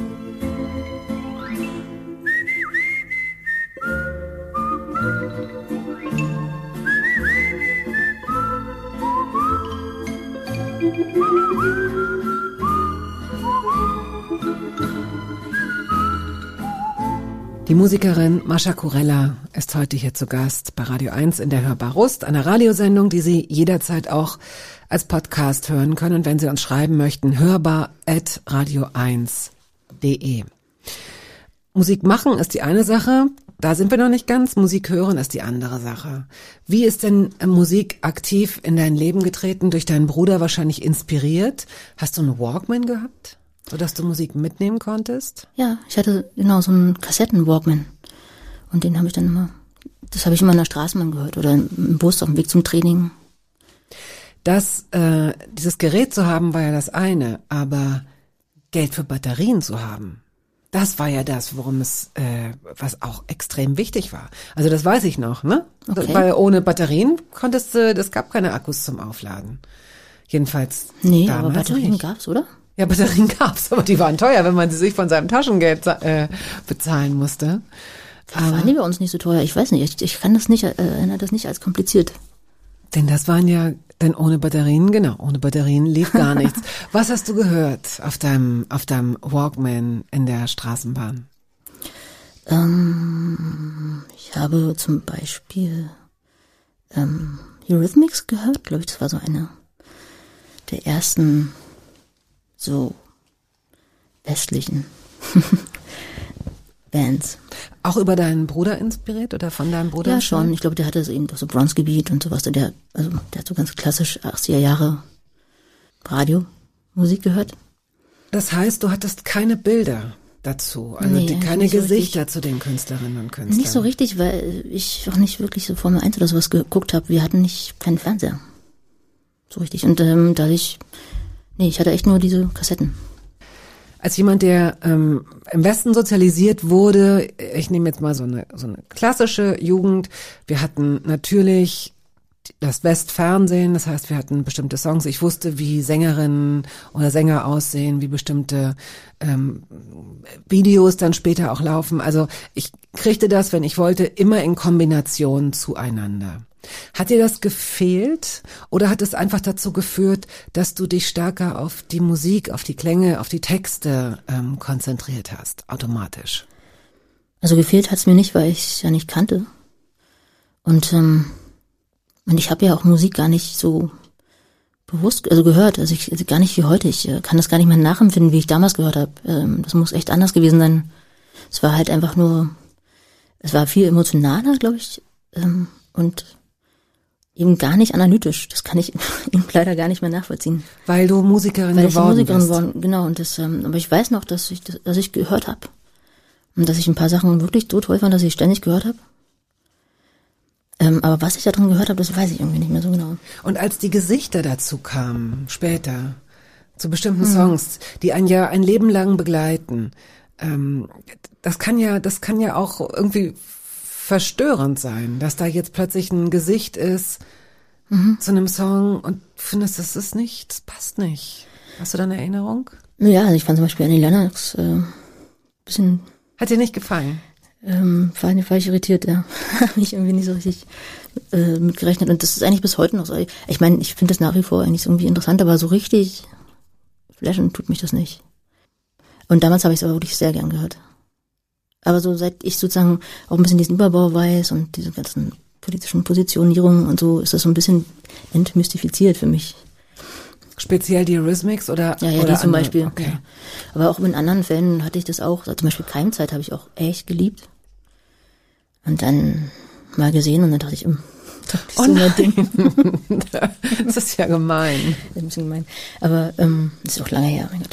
Die Musikerin Mascha Kurella ist heute hier zu Gast bei Radio eins in der Hörbar Rust, einer Radiosendung, die Sie jederzeit auch als Podcast hören können. Und wenn Sie uns schreiben möchten, hörbar at radio eins punkt de. Musik machen ist die eine Sache, da sind wir noch nicht ganz. Musik hören ist die andere Sache. Wie ist denn Musik aktiv in dein Leben getreten? Durch deinen Bruder wahrscheinlich inspiriert. Hast du einen Walkman gehabt, sodass du Musik mitnehmen konntest? Ja, ich hatte genau so einen Kassetten-Walkman. Und den habe ich dann immer, das habe ich immer in der Straßenbahn gehört oder im Bus auf dem Weg zum Training. Das, äh, dieses Gerät zu haben, war ja das eine, aber Geld für Batterien zu haben, das war ja das, worum es, äh, was auch extrem wichtig war. Also das weiß ich noch, ne? Okay. Weil ohne Batterien konntest du, das gab keine Akkus zum Aufladen. Jedenfalls Nee, damals aber Batterien nicht. gab's, oder? Ja, Batterien gab's, aber die waren teuer, wenn man sie sich von seinem Taschengeld äh, bezahlen musste. Aber waren die bei uns nicht so teuer? Ich weiß nicht, ich, ich kann das nicht, äh, erinnere das nicht als kompliziert. Denn das waren ja, denn ohne Batterien, genau, ohne Batterien lief gar nichts. Was hast du gehört auf deinem, auf deinem Walkman in der Straßenbahn? Ähm, ich habe zum Beispiel ähm, Eurythmics gehört, glaube ich, das war so eine der ersten so westlichen Bands. Auch über deinen Bruder inspiriert oder von deinem Bruder? Ja, schon. Ich glaube, der hatte so eben doch so Bronzegebiet und sowas. Der, also, der hat so ganz klassisch achtziger Jahre Radiomusik gehört. Das heißt, du hattest keine Bilder dazu, also Nee, die, eigentlich keine nicht so Gesichter richtig. zu den Künstlerinnen und Künstlern. Nicht so richtig, weil ich auch nicht wirklich so Formel eins oder sowas geguckt habe. Wir hatten nicht keinen Fernseher. So richtig. Und ähm, dadurch, nee, ich hatte echt nur diese Kassetten. Als jemand, der ähm, im Westen sozialisiert wurde, ich nehme jetzt mal so eine so eine klassische Jugend. Wir hatten natürlich das Westfernsehen, das heißt, wir hatten bestimmte Songs. Ich wusste, wie Sängerinnen oder Sänger aussehen, wie bestimmte ähm, Videos dann später auch laufen. Also ich kriegte das, wenn ich wollte, immer in Kombination zueinander. Hat dir das gefehlt oder hat es einfach dazu geführt, dass du dich stärker auf die Musik, auf die Klänge, auf die Texte ähm, konzentriert hast, automatisch? Also gefehlt hat's mir nicht, weil ich ja nicht kannte. Und ähm, und ich habe ja auch Musik gar nicht so bewusst, also gehört, also ich also gar nicht wie heute. Ich äh, kann das gar nicht mehr nachempfinden, wie ich damals gehört habe. Ähm, das muss echt anders gewesen sein. Es war halt einfach nur, es war viel emotionaler, glaube ich, ähm, und eben gar nicht analytisch. Das kann ich eben leider gar nicht mehr nachvollziehen. Weil du Musikerin Weil ich geworden Musikerin bist. geworden, genau. Und das, ähm, aber ich weiß noch, dass ich, das, dass ich gehört habe und dass ich ein paar Sachen wirklich so toll fand, dass ich ständig gehört habe. Ähm, aber was ich da drin gehört habe, das weiß ich irgendwie nicht mehr so genau. Und als die Gesichter dazu kamen, später, zu bestimmten hm. Songs, die einen ja ein Leben lang begleiten, ähm, das kann ja, das kann ja auch irgendwie verstörend sein, dass da jetzt plötzlich ein Gesicht ist mhm. zu einem Song und findest, das ist nicht, das passt nicht. Hast du da eine Erinnerung? Ja, also ich fand zum Beispiel Annie Lennox äh, bisschen... Hat dir nicht gefallen? Ähm, war, war ich irritiert, ja. Habe ich irgendwie nicht so richtig äh, mitgerechnet. Und das ist eigentlich bis heute noch so. Ich meine, ich finde das nach wie vor eigentlich irgendwie interessant, aber so richtig flashen tut mich das nicht. Und damals habe ich es aber wirklich sehr gern gehört. Aber so seit ich sozusagen auch ein bisschen diesen Überbau weiß und diese ganzen politischen Positionierungen und so, ist das so ein bisschen entmystifiziert für mich. Speziell die Eurythmics oder Ja, ja, oder die zum andere? Beispiel. Okay. Ja. Aber auch in anderen Fällen hatte ich das auch. Zum Beispiel Keimzeit habe ich auch echt geliebt. Und dann mal gesehen und dann dachte ich, hm, das ist Oh so mein Ding. Das ist ja gemein. Ein bisschen gemein. Aber ähm, das ist auch lange her, mein Gott.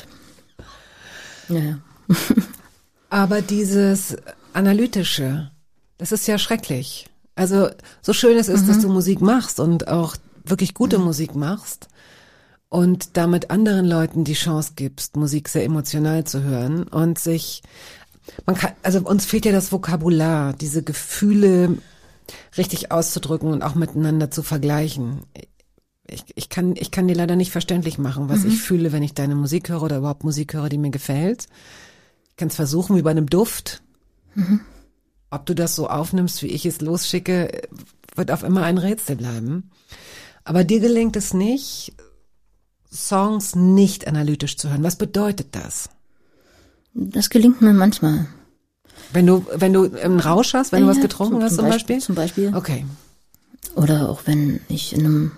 Ja, ja. Aber dieses Analytische, das ist ja schrecklich. Also so schön es ist, mhm. dass du Musik machst und auch wirklich gute mhm. Musik machst und damit anderen Leuten die Chance gibst, Musik sehr emotional zu hören und sich, man kann, also uns fehlt ja das Vokabular, diese Gefühle richtig auszudrücken und auch miteinander zu vergleichen. Ich, ich kann, ich kann dir leider nicht verständlich machen, was mhm. ich fühle, wenn ich deine Musik höre oder überhaupt Musik höre, die mir gefällt. Ich kann es versuchen, wie bei einem Duft. Mhm. Ob du das so aufnimmst, wie ich es losschicke, wird auf immer ein Rätsel bleiben. Aber dir gelingt es nicht, Songs nicht analytisch zu hören. Was bedeutet das? Das gelingt mir manchmal. Wenn du, wenn du einen Rausch hast, wenn ja, du was getrunken zum, hast zum Beispiel? Beispiel? Zum Beispiel. Okay. Oder auch wenn ich in einem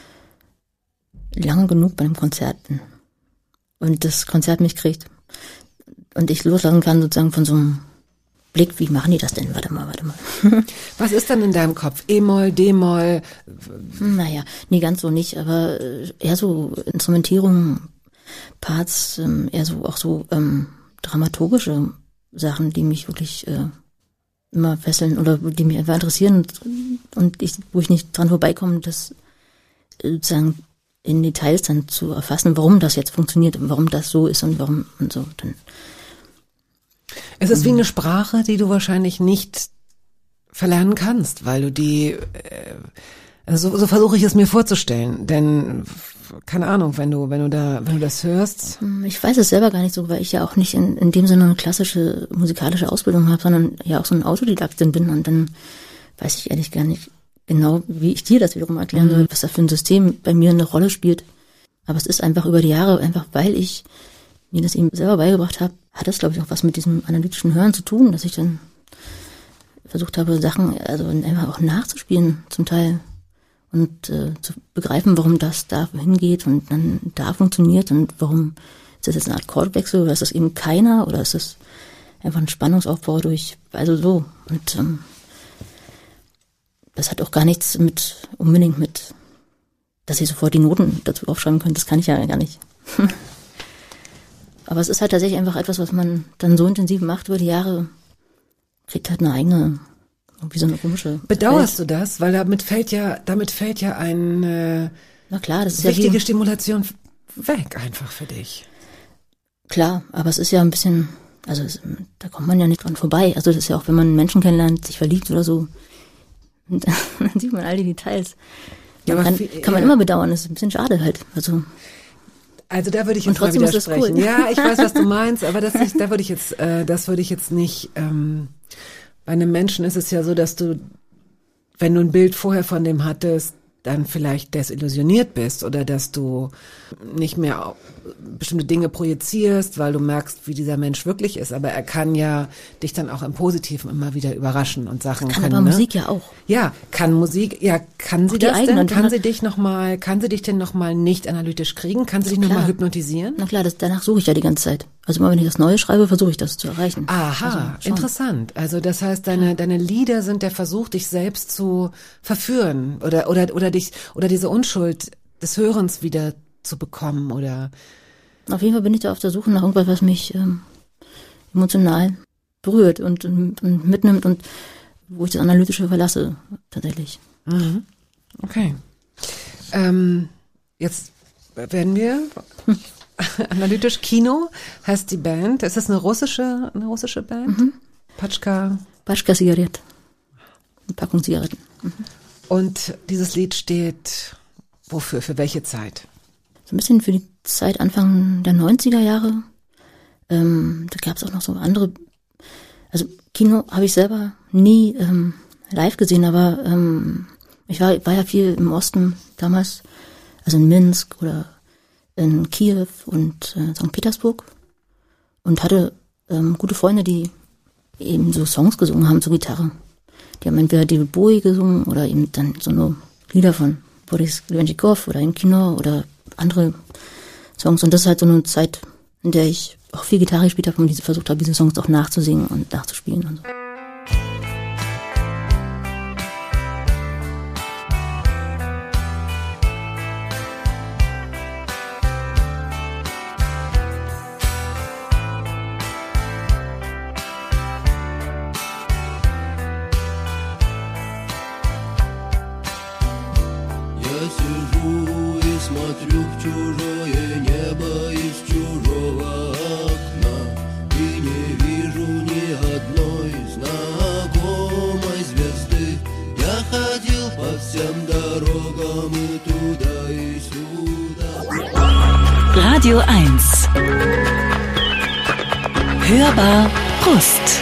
lange genug bei einem Konzert bin und das Konzert mich kriegt und ich loslassen kann sozusagen von so einem Blick, wie machen die das denn? Warte mal, warte mal. Was ist dann in deinem Kopf? E-Moll, D-Moll? Naja, nie ganz so nicht, aber eher so Instrumentierung, Parts, eher so auch so ähm, dramaturgische Sachen, die mich wirklich äh, immer fesseln oder die mich einfach interessieren und, und ich, wo ich nicht dran vorbeikomme, das sozusagen in Details dann zu erfassen, warum das jetzt funktioniert und warum das so ist und warum und so. Dann es ist wie eine Sprache, die du wahrscheinlich nicht verlernen kannst, weil du die, äh, also so, so versuche ich es mir vorzustellen, denn keine Ahnung, wenn du, wenn du da, wenn du das hörst. Ich weiß es selber gar nicht so, weil ich ja auch nicht in, in dem Sinne eine klassische musikalische Ausbildung habe, sondern ja auch so ein Autodidaktin bin und dann weiß ich ehrlich gar nicht genau, wie ich dir das wiederum erklären soll, was da für ein System bei mir eine Rolle spielt. Aber es ist einfach über die Jahre, einfach weil ich mir das eben selber beigebracht habe, hat das, glaube ich, auch was mit diesem analytischen Hören zu tun, dass ich dann versucht habe, Sachen also einfach auch nachzuspielen zum Teil und äh, zu begreifen, warum das da hingeht und dann da funktioniert und warum ist das jetzt eine Art Chordwechsel oder ist das eben keiner oder ist das einfach ein Spannungsaufbau durch, also so. Und ähm, das hat auch gar nichts mit, unbedingt mit, dass ich sofort die Noten dazu aufschreiben könnte, das kann ich ja gar nicht. Aber es ist halt tatsächlich einfach etwas, was man dann so intensiv macht über die Jahre, kriegt halt eine eigene, irgendwie so eine komische. Bedauerst Welt. du das? Weil damit fällt ja, damit fällt ja eine Na klar, das ist wichtige ja wie, Stimulation weg einfach für dich. Klar, aber es ist ja ein bisschen, also es, da kommt man ja nicht dran vorbei. Also das ist ja auch, wenn man einen Menschen kennenlernt, sich verliebt oder so, und dann sieht man all die Details. Ja, man aber kann, viel, kann man ja. immer bedauern, das ist ein bisschen schade halt. Also Also da würde ich Und jetzt mal trotzdem ist das widersprechen. cool. Ja, ich weiß, was du meinst, aber das ist, da würde ich jetzt, äh, das würde ich jetzt nicht. Ähm, bei einem Menschen ist es ja so, dass du, wenn du ein Bild vorher von dem hattest, dann vielleicht desillusioniert bist oder dass du nicht mehr bestimmte Dinge projizierst, weil du merkst, wie dieser Mensch wirklich ist. Aber er kann ja dich dann auch im Positiven immer wieder überraschen und Sachen kann können. aber ne? Musik ja auch. Ja, kann Musik, ja, kann sie die das eigene, denn? dann Kann hat- sie dich nochmal, kann sie dich denn nochmal nicht analytisch kriegen? Kann sie dich Klar. nochmal hypnotisieren? Na klar, das, danach suche ich ja die ganze Zeit. Also immer wenn ich das Neue schreibe, versuche ich das zu erreichen. Aha, also, schon. interessant. Also das heißt, deine deine Lieder sind der Versuch, dich selbst zu verführen oder oder oder dich oder diese Unschuld des Hörens wieder zu bekommen oder Auf jeden Fall bin ich da auf der Suche nach irgendwas, was mich ähm, emotional berührt und, und, und mitnimmt und wo ich das Analytische verlasse, tatsächlich. mhm. Okay. Ähm, jetzt werden wir analytisch. Kino heißt die Band. Ist das eine russische eine russische Band? Mhm. Patschka. Patschka Zigarette. Eine Packung Zigaretten. Und dieses Lied steht wofür? Für welche Zeit? So ein bisschen für die Zeit Anfang der neunziger Jahre. Ähm, da gab es auch noch so andere, also Kino habe ich selber nie ähm, live gesehen, aber ähm, ich war, war ja viel im Osten damals, also in Minsk oder in Kiew und äh, Sankt Petersburg und hatte ähm, gute Freunde, die eben so Songs gesungen haben zur Gitarre. Die haben entweder David Bowie gesungen oder eben dann so nur Lieder von Boris Grebenschikow oder im Kino oder andere Songs. Und das ist halt so eine Zeit, in der ich auch viel Gitarre gespielt habe und diese versucht habe, diese Songs auch nachzusingen und nachzuspielen und so. Я сижу и смотрю в чужое небо из чужого окна и не вижу ни одной знакомой звезды. Я ходил по всем дорогам и туда и сюда. Radio eins. Hörbar Brust.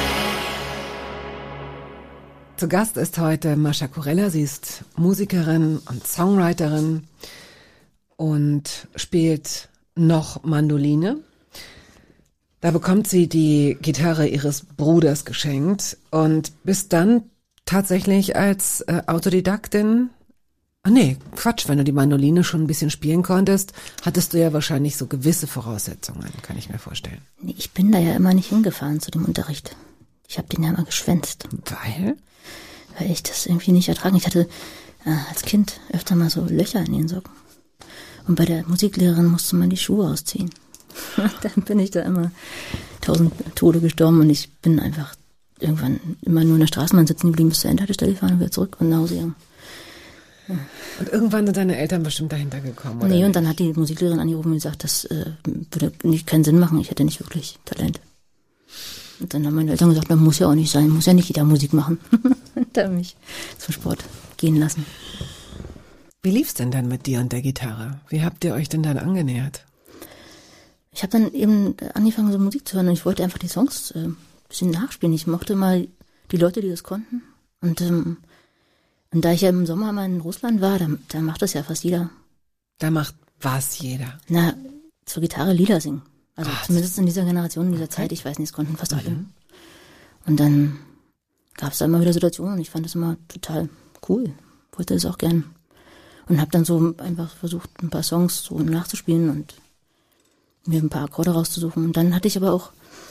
Zu Gast ist heute Mascha Kurella. Sie ist Musikerin und Songwriterin und spielt noch Mandoline. Da bekommt sie die Gitarre ihres Bruders geschenkt und bist dann tatsächlich als äh, Autodidaktin, ah nee, Quatsch, wenn du die Mandoline schon ein bisschen spielen konntest, hattest du ja wahrscheinlich so gewisse Voraussetzungen, kann ich mir vorstellen. Nee, ich bin da ja immer nicht hingefahren zu dem Unterricht. Ich habe den ja mal geschwänzt. Weil? Weil ich das irgendwie nicht ertragen. Ich hatte äh, als Kind öfter mal so Löcher in den Socken. Und bei der Musiklehrerin musste man die Schuhe ausziehen. Dann bin ich da immer tausend Tode gestorben und ich bin einfach irgendwann immer nur in der Straßenbahn sitzen geblieben, bis zur Endhaltestelle fahren und wieder zurück und nach Hause gegangen. Ja. Und irgendwann sind deine Eltern bestimmt dahinter gekommen, oder? Nee, nicht? und dann hat die Musiklehrerin angerufen und gesagt, das äh, würde nicht keinen Sinn machen, ich hätte nicht wirklich Talent. Und dann haben meine Eltern gesagt, man muss ja auch nicht sein, muss ja nicht jeder Musik machen. Und dann mich zum Sport gehen lassen. Wie lief's denn dann mit dir und der Gitarre? Wie habt ihr euch denn dann angenähert? Ich habe dann eben angefangen, so Musik zu hören und ich wollte einfach die Songs äh, ein bisschen nachspielen. Ich mochte mal die Leute, die das konnten. Und, ähm, und da ich ja im Sommer mal in Russland war, da, da macht das ja fast jeder. Da macht was jeder. Na, zur Gitarre Lieder singen. Also Ach, zumindest in dieser Generation, in dieser okay. Zeit, ich weiß nicht, es konnten fast alle. Mhm. Und dann gab es da immer wieder Situationen und ich fand das immer total cool. Wollte das auch gern. Und habe dann so einfach versucht, ein paar Songs so nachzuspielen und mir ein paar Akkorde rauszusuchen. Und dann hatte ich aber auch,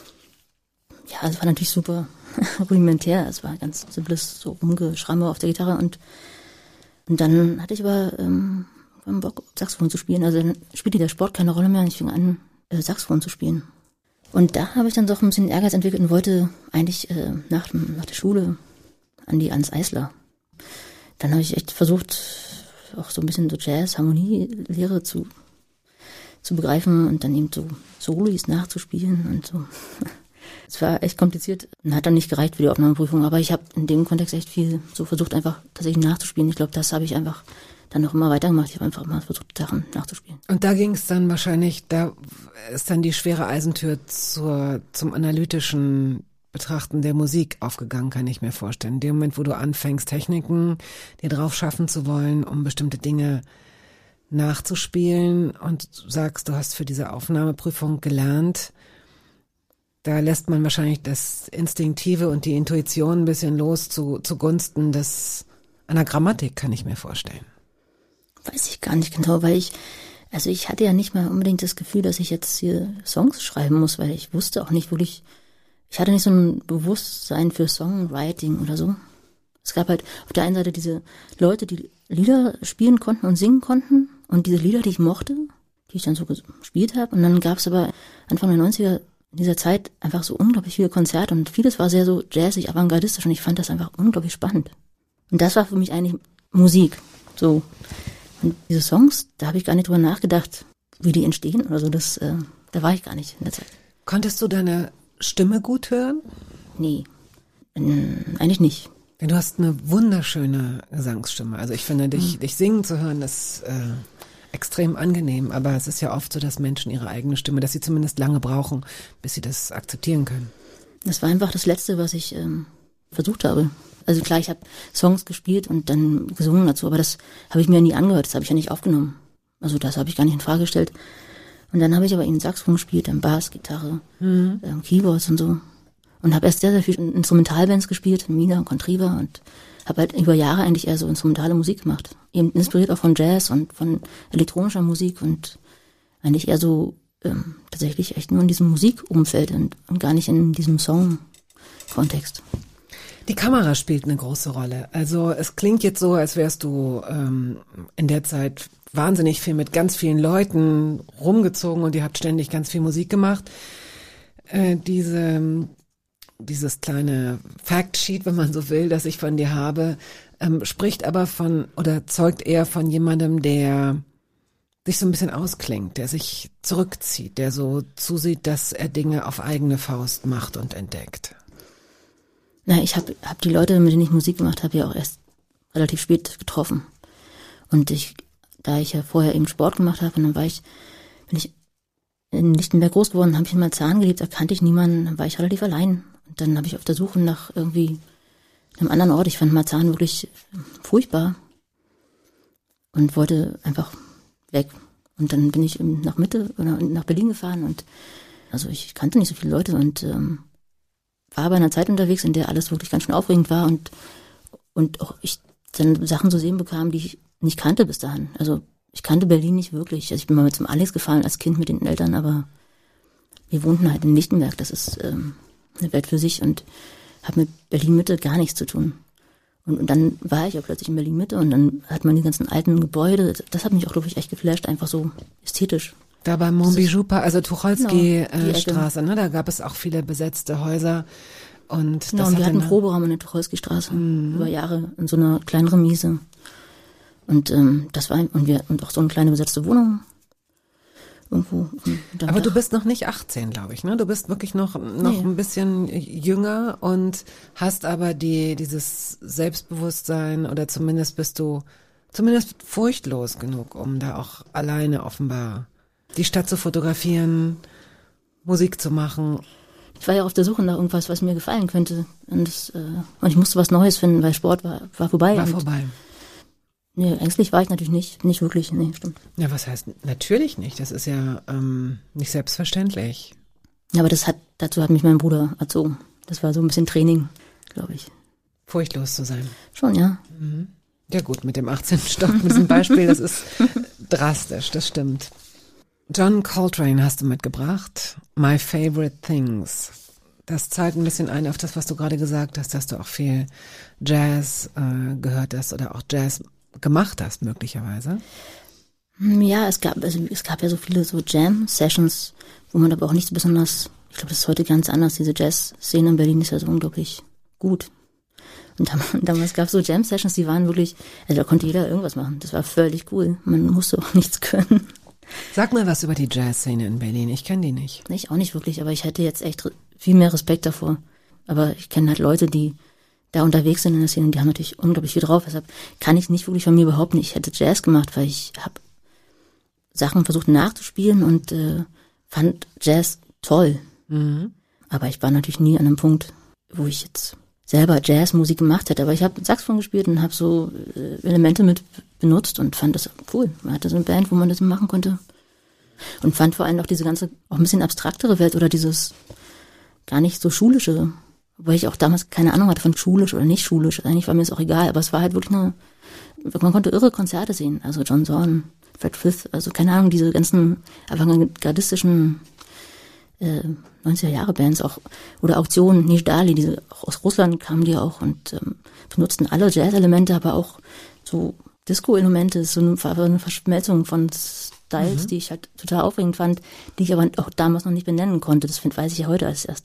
ja, es war natürlich super rudimentär. Es war ganz simples so Rumgeschramme auf der Gitarre. Und, und dann hatte ich aber ähm, Bock, Saxophon zu spielen. Also dann spielte der Sport keine Rolle mehr und ich fing an, äh, Saxophon zu spielen. Und da habe ich dann doch ein bisschen Ehrgeiz entwickelt und wollte eigentlich äh, nach, dem, nach der Schule an die ans Eisler. Dann habe ich echt versucht, auch so ein bisschen so Jazz, Harmonielehre zu, zu begreifen und dann eben so Solis nachzuspielen und so. Es war echt kompliziert und hat dann nicht gereicht für die Aufnahmeprüfung, aber ich habe in dem Kontext echt viel so versucht, einfach tatsächlich nachzuspielen. Ich glaube, das habe ich einfach dann noch immer weitergemacht. Ich habe einfach mal versucht, Sachen nachzuspielen. Und da ging es dann wahrscheinlich, da ist dann die schwere Eisentür zur, zum analytischen Betrachten der Musik aufgegangen, kann ich mir vorstellen. In dem Moment, wo du anfängst, Techniken dir drauf schaffen zu wollen, um bestimmte Dinge nachzuspielen und sagst, du hast für diese Aufnahmeprüfung gelernt, da lässt man wahrscheinlich das Instinktive und die Intuition ein bisschen los zu, zugunsten des, einer Grammatik, kann ich mir vorstellen. Weiß ich gar nicht genau, weil ich, also ich hatte ja nicht mal unbedingt das Gefühl, dass ich jetzt hier Songs schreiben muss, weil ich wusste auch nicht wirklich, ich hatte nicht so ein Bewusstsein für Songwriting oder so. Es gab halt auf der einen Seite diese Leute, die Lieder spielen konnten und singen konnten und diese Lieder, die ich mochte, die ich dann so gespielt habe. Und dann gab es aber Anfang der neunziger in dieser Zeit einfach so unglaublich viele Konzerte und vieles war sehr so jazzig, avantgardistisch und ich fand das einfach unglaublich spannend. Und das war für mich eigentlich Musik, so. Und diese Songs, da habe ich gar nicht drüber nachgedacht, wie die entstehen oder so, das, äh, da war ich gar nicht in der Zeit. Konntest du deine Stimme gut hören? Nee, ähm, eigentlich nicht. Ja, du hast eine wunderschöne Gesangsstimme. Also ich finde, dich, mhm. dich singen zu hören, ist äh, extrem angenehm. Aber es ist ja oft so, dass Menschen ihre eigene Stimme, dass sie zumindest lange brauchen, bis sie das akzeptieren können. Das war einfach das Letzte, was ich ähm, versucht habe. Also klar, ich habe Songs gespielt und dann gesungen dazu, aber das habe ich mir nie angehört, das habe ich ja nicht aufgenommen. Also das habe ich gar nicht in Frage gestellt. Und dann habe ich aber eben Saxophon gespielt, dann Bass, Gitarre, mhm. ähm, Keyboards und so. Und habe erst sehr, sehr viel Instrumentalbands gespielt, Mina und Contriva und habe halt über Jahre eigentlich eher so instrumentale Musik gemacht. Eben inspiriert auch von Jazz und von elektronischer Musik und eigentlich eher so ähm, tatsächlich echt nur in diesem Musikumfeld und, und gar nicht in diesem Song-Kontext. Die Kamera spielt eine große Rolle. Also es klingt jetzt so, als wärst du ähm, in der Zeit wahnsinnig viel mit ganz vielen Leuten rumgezogen und ihr habt ständig ganz viel Musik gemacht. Äh, diese, dieses kleine Factsheet, wenn man so will, das ich von dir habe, ähm, spricht aber von oder zeugt eher von jemandem, der sich so ein bisschen ausklingt, der sich zurückzieht, der so zusieht, dass er Dinge auf eigene Faust macht und entdeckt. Na, ich habe hab die Leute, mit denen ich Musik gemacht habe, ja auch erst relativ spät getroffen. Und ich, da ich ja vorher eben Sport gemacht habe, und dann war ich, bin ich in Lichtenberg groß geworden, habe ich in Marzahn gelebt, da kannte ich niemanden, dann war ich relativ allein. Und dann habe ich auf der Suche nach irgendwie einem anderen Ort, ich fand Marzahn wirklich furchtbar und wollte einfach weg. Und dann bin ich nach Mitte oder nach Berlin gefahren und also ich kannte nicht so viele Leute und ähm, war bei einer Zeit unterwegs, in der alles wirklich ganz schön aufregend war und und auch ich dann Sachen zu sehen bekam, die ich nicht kannte bis dahin. Also ich kannte Berlin nicht wirklich. Also ich bin mal zum Alex gefahren als Kind mit den Eltern, aber wir wohnten halt in Lichtenberg. Das ist ähm, eine Welt für sich und hat mit Berlin-Mitte gar nichts zu tun. Und, und dann war ich ja plötzlich in Berlin-Mitte und dann hat man die ganzen alten Gebäude, das hat mich auch, glaube ich, echt geflasht, einfach so ästhetisch. Da bei Montbijou, also Tucholsky-Straße, genau, ne, da gab es auch viele besetzte Häuser. Und genau, das und wir hatten einen eine... Proberaum in der Tucholsky-Straße, mhm. über Jahre, in so einer kleinen Remise. Und ähm, das war, und wir, und auch so eine kleine besetzte Wohnung. Irgendwo. Aber du bist noch nicht achtzehn, glaube ich, ne? Du bist wirklich noch, noch nee. ein bisschen jünger und hast aber die, dieses Selbstbewusstsein oder zumindest bist du, zumindest furchtlos genug, um da auch alleine offenbar die Stadt zu fotografieren, Musik zu machen. Ich war ja auf der Suche nach irgendwas, was mir gefallen könnte. Und, das, äh, und ich musste was Neues finden, weil Sport war, war vorbei. War vorbei. Nee, ängstlich war ich natürlich nicht, nicht wirklich, nee, stimmt. Ja, was heißt natürlich nicht? Das ist ja ähm, nicht selbstverständlich. Ja, aber das hat, dazu hat mich mein Bruder erzogen. Das war so ein bisschen Training, glaube ich. Furchtlos zu sein. Schon, ja. Mhm. Ja gut, mit dem achtzehnten Stock, mit diesem Beispiel, das ist drastisch, das stimmt. John Coltrane hast du mitgebracht. My Favorite Things. Das zahlt ein bisschen ein auf das, was du gerade gesagt hast, dass du auch viel Jazz äh, gehört hast oder auch Jazz gemacht hast, möglicherweise. Ja, es gab, also es gab ja so viele so Jam-Sessions, wo man aber auch nicht so besonders, ich glaube, das ist heute ganz anders. Diese Jazz-Szene in Berlin ist ja so unglaublich gut. Und damals gab es so Jam-Sessions, die waren wirklich, also da konnte jeder irgendwas machen. Das war völlig cool. Man musste auch nichts können. Sag mal was über die Jazz-Szene in Berlin. Ich kenne die nicht. Ich auch nicht wirklich, aber ich hätte jetzt echt viel mehr Respekt davor. Aber ich kenne halt Leute, die da unterwegs sind in der Szene, die haben natürlich unglaublich viel drauf. Deshalb kann ich nicht wirklich von mir behaupten, ich hätte Jazz gemacht, weil ich habe Sachen versucht nachzuspielen und äh, fand Jazz toll. Mhm. Aber ich war natürlich nie an einem Punkt, wo ich jetzt selber Jazzmusik gemacht hätte. Aber ich habe Saxophon gespielt und habe so äh, Elemente mit benutzt und fand das cool. Man hatte so eine Band, wo man das machen konnte. Und fand vor allem auch diese ganze, auch ein bisschen abstraktere Welt oder dieses gar nicht so schulische, wobei ich auch damals keine Ahnung hatte von schulisch oder nicht schulisch. Eigentlich war mir das auch egal, aber es war halt wirklich eine, man konnte irre Konzerte sehen. Also John Zorn, Fred Frith, also keine Ahnung, diese ganzen avantgardistischen äh, neunziger-Jahre-Bands auch, oder Auktionen, Nijdali, diese auch aus Russland kamen die auch und ähm, benutzten alle Jazz-Elemente, aber auch so Disco-Elemente, so eine, eine Verschmelzung von Styles, mhm. die ich halt total aufregend fand, die ich aber auch damals noch nicht benennen konnte. Das find, weiß ich ja heute als erst.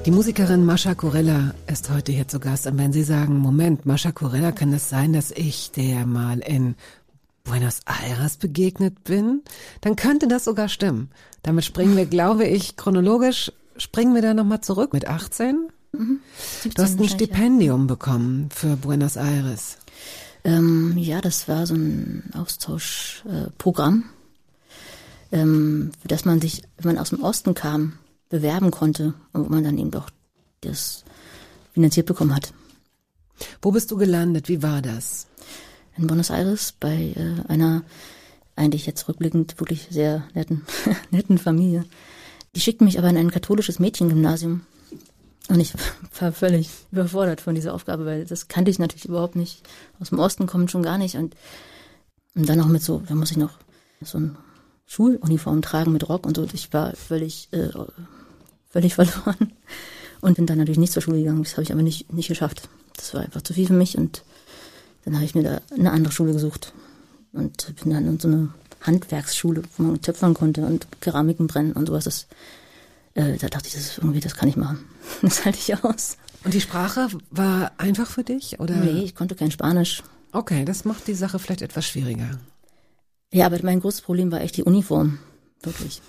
Die Musikerin Mascha Kurella ist heute hier zu Gast. Und wenn Sie sagen, Moment, Mascha Kurella, kann es sein, dass ich der mal in Buenos Aires begegnet bin? Dann könnte das sogar stimmen. Damit springen wir, glaube ich, chronologisch, springen wir da nochmal zurück mit achtzehn. Mhm. Du hast ein Stipendium bekommen für Buenos Aires. Ähm, ja, das war so ein Austauschprogramm, äh, ähm, für das man sich, wenn man aus dem Osten kam, bewerben konnte und wo man dann eben doch das finanziert bekommen hat. Wo bist du gelandet? Wie war das? In Buenos Aires bei äh, einer eigentlich jetzt rückblickend wirklich sehr netten, netten Familie. Die schickten mich aber in ein katholisches Mädchengymnasium. Und ich war völlig überfordert von dieser Aufgabe, weil das kannte ich natürlich überhaupt nicht. Aus dem Osten kommen schon gar nicht. Und, und dann noch mit so, da muss ich noch so eine Schuluniform tragen mit Rock und so. Ich war völlig, äh, völlig verloren. Und bin dann natürlich nicht zur Schule gegangen. Das habe ich aber nicht, nicht geschafft. Das war einfach zu viel für mich. Und dann habe ich mir da eine andere Schule gesucht. Und bin dann in so eine Handwerksschule, wo man töpfern konnte und Keramiken brennen und sowas. Das, äh, da dachte ich, das ist irgendwie, das kann ich machen. Das halte ich aus. Und die Sprache war einfach für dich, oder? Nee, ich konnte kein Spanisch. Okay, das macht die Sache vielleicht etwas schwieriger. Ja, aber mein großes Problem war echt die Uniform. Wirklich.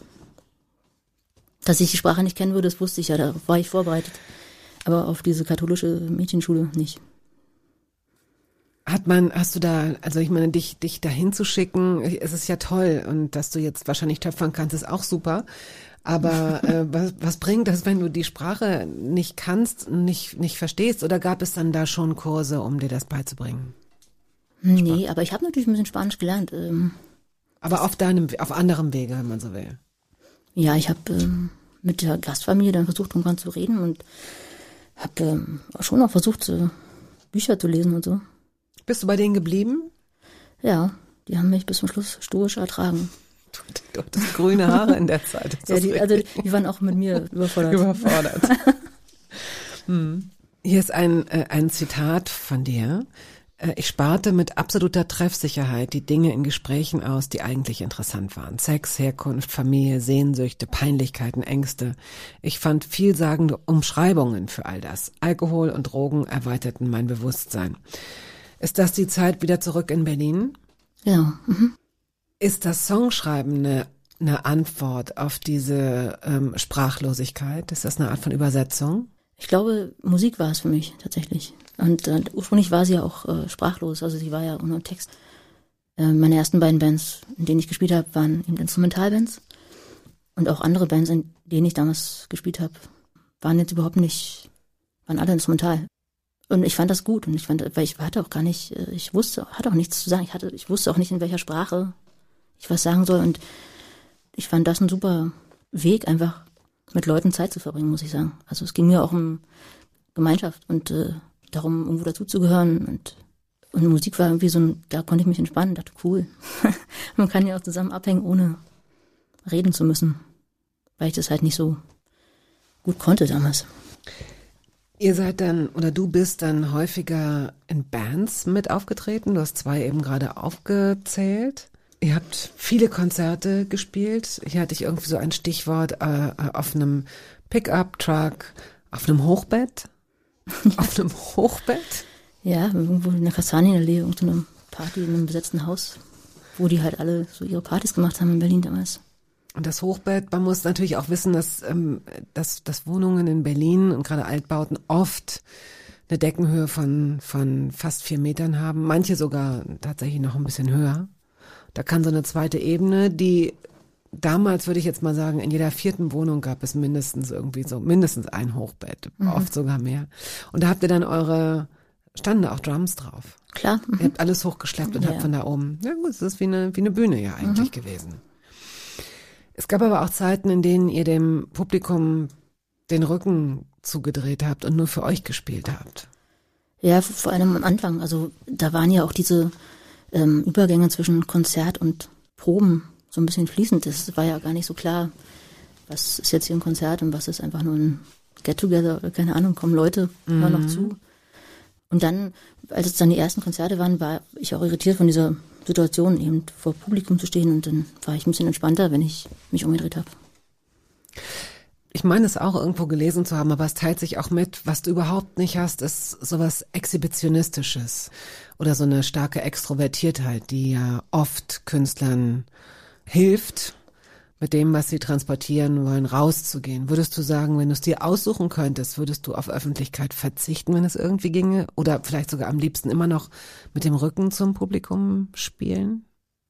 Dass ich die Sprache nicht kennen würde, das wusste ich ja, da war ich vorbereitet. Aber auf diese katholische Mädchenschule nicht. Hat man, hast du da, also ich meine, dich, dich dahin zu schicken, es ist ja toll und dass du jetzt wahrscheinlich töpfern kannst, ist auch super. Aber äh, was, was bringt das, wenn du die Sprache nicht kannst, nicht, nicht verstehst? Oder gab es dann da schon Kurse, um dir das beizubringen? Nee, aber ich habe natürlich ein bisschen Spanisch gelernt. Ähm, aber auf deinem, auf anderem Wege, wenn man so will. Ja, ich habe ähm, mit der Gastfamilie dann versucht, irgendwann zu reden und habe ähm, schon auch versucht, äh, Bücher zu lesen und so. Bist du bei denen geblieben? Ja, die haben mich bis zum Schluss stoisch ertragen. Du, du hattest grüne Haare in der Zeit. Ja, die, also die waren auch mit mir überfordert. Überfordert. hm. Hier ist ein, äh, ein Zitat von dir. Äh, ich sparte mit absoluter Treffsicherheit die Dinge in Gesprächen aus, die eigentlich interessant waren. Sex, Herkunft, Familie, Sehnsüchte, Peinlichkeiten, Ängste. Ich fand vielsagende Umschreibungen für all das. Alkohol und Drogen erweiterten mein Bewusstsein. Ist das die Zeit wieder zurück in Berlin? Ja. Mhm. Ist das Songschreiben eine, eine Antwort auf diese ähm, Sprachlosigkeit? Ist das eine Art von Übersetzung? Ich glaube, Musik war es für mich tatsächlich. Und äh, ursprünglich war sie ja auch äh, sprachlos, also sie war ja ohne Text. Äh, meine ersten beiden Bands, in denen ich gespielt habe, waren eben Instrumentalbands. Und auch andere Bands, in denen ich damals gespielt habe, waren jetzt überhaupt nicht, waren alle instrumental. Und ich fand das gut und ich fand, weil ich hatte auch gar nicht, ich wusste, hatte auch nichts zu sagen. Ich hatte, ich wusste auch nicht, in welcher Sprache ich was sagen soll und ich fand das ein super Weg, einfach mit Leuten Zeit zu verbringen, muss ich sagen. Also es ging mir auch um Gemeinschaft und äh, darum, irgendwo dazuzugehören und und Musik war irgendwie so ein, da konnte ich mich entspannen, dachte cool. Man kann ja auch zusammen abhängen, ohne reden zu müssen, weil ich das halt nicht so gut konnte damals. Ihr seid dann, oder du bist dann häufiger in Bands mit aufgetreten. Du hast zwei eben gerade aufgezählt. Ihr habt viele Konzerte gespielt. Hier hatte ich irgendwie so ein Stichwort äh, auf einem Pickup-Truck, auf einem Hochbett. Auf einem Hochbett? Ja, irgendwo in der Kastanienallee, irgendeine Party in einem besetzten Haus, wo die halt alle so ihre Partys gemacht haben in Berlin damals. Und das Hochbett, man muss natürlich auch wissen, dass, ähm, dass, dass Wohnungen in Berlin und gerade Altbauten oft eine Deckenhöhe von, von fast vier Metern haben, manche sogar tatsächlich noch ein bisschen höher. Da kann so eine zweite Ebene, die damals, würde ich jetzt mal sagen, in jeder vierten Wohnung gab es mindestens irgendwie so, mindestens ein Hochbett, mhm. oft sogar mehr. Und da habt ihr dann eure, standen da auch Drums drauf. Klar. Mhm. Ihr habt alles hochgeschleppt und ja. habt von da oben, ja gut, es ist wie eine, wie eine Bühne ja eigentlich mhm. gewesen. Es gab aber auch Zeiten, in denen ihr dem Publikum den Rücken zugedreht habt und nur für euch gespielt habt. Ja, vor allem am Anfang. Also da waren ja auch diese ähm, Übergänge zwischen Konzert und Proben so ein bisschen fließend. Das war ja gar nicht so klar, was ist jetzt hier ein Konzert und was ist einfach nur ein Get-Together oder keine Ahnung, kommen Leute, hören mhm. noch zu. Und dann, als es dann die ersten Konzerte waren, war ich auch irritiert von dieser Situation, eben vor Publikum zu stehen und dann war ich ein bisschen entspannter, wenn ich mich umgedreht habe. ich meine es auch irgendwo gelesen zu haben, aber es teilt sich auch mit, was du überhaupt nicht hast, ist sowas Exhibitionistisches oder so eine starke Extrovertiertheit, die ja oft Künstlern hilft, mit dem, was sie transportieren wollen, rauszugehen. Würdest du sagen, wenn du es dir aussuchen könntest, würdest du auf Öffentlichkeit verzichten, wenn es irgendwie ginge? Oder vielleicht sogar am liebsten immer noch mit dem Rücken zum Publikum spielen?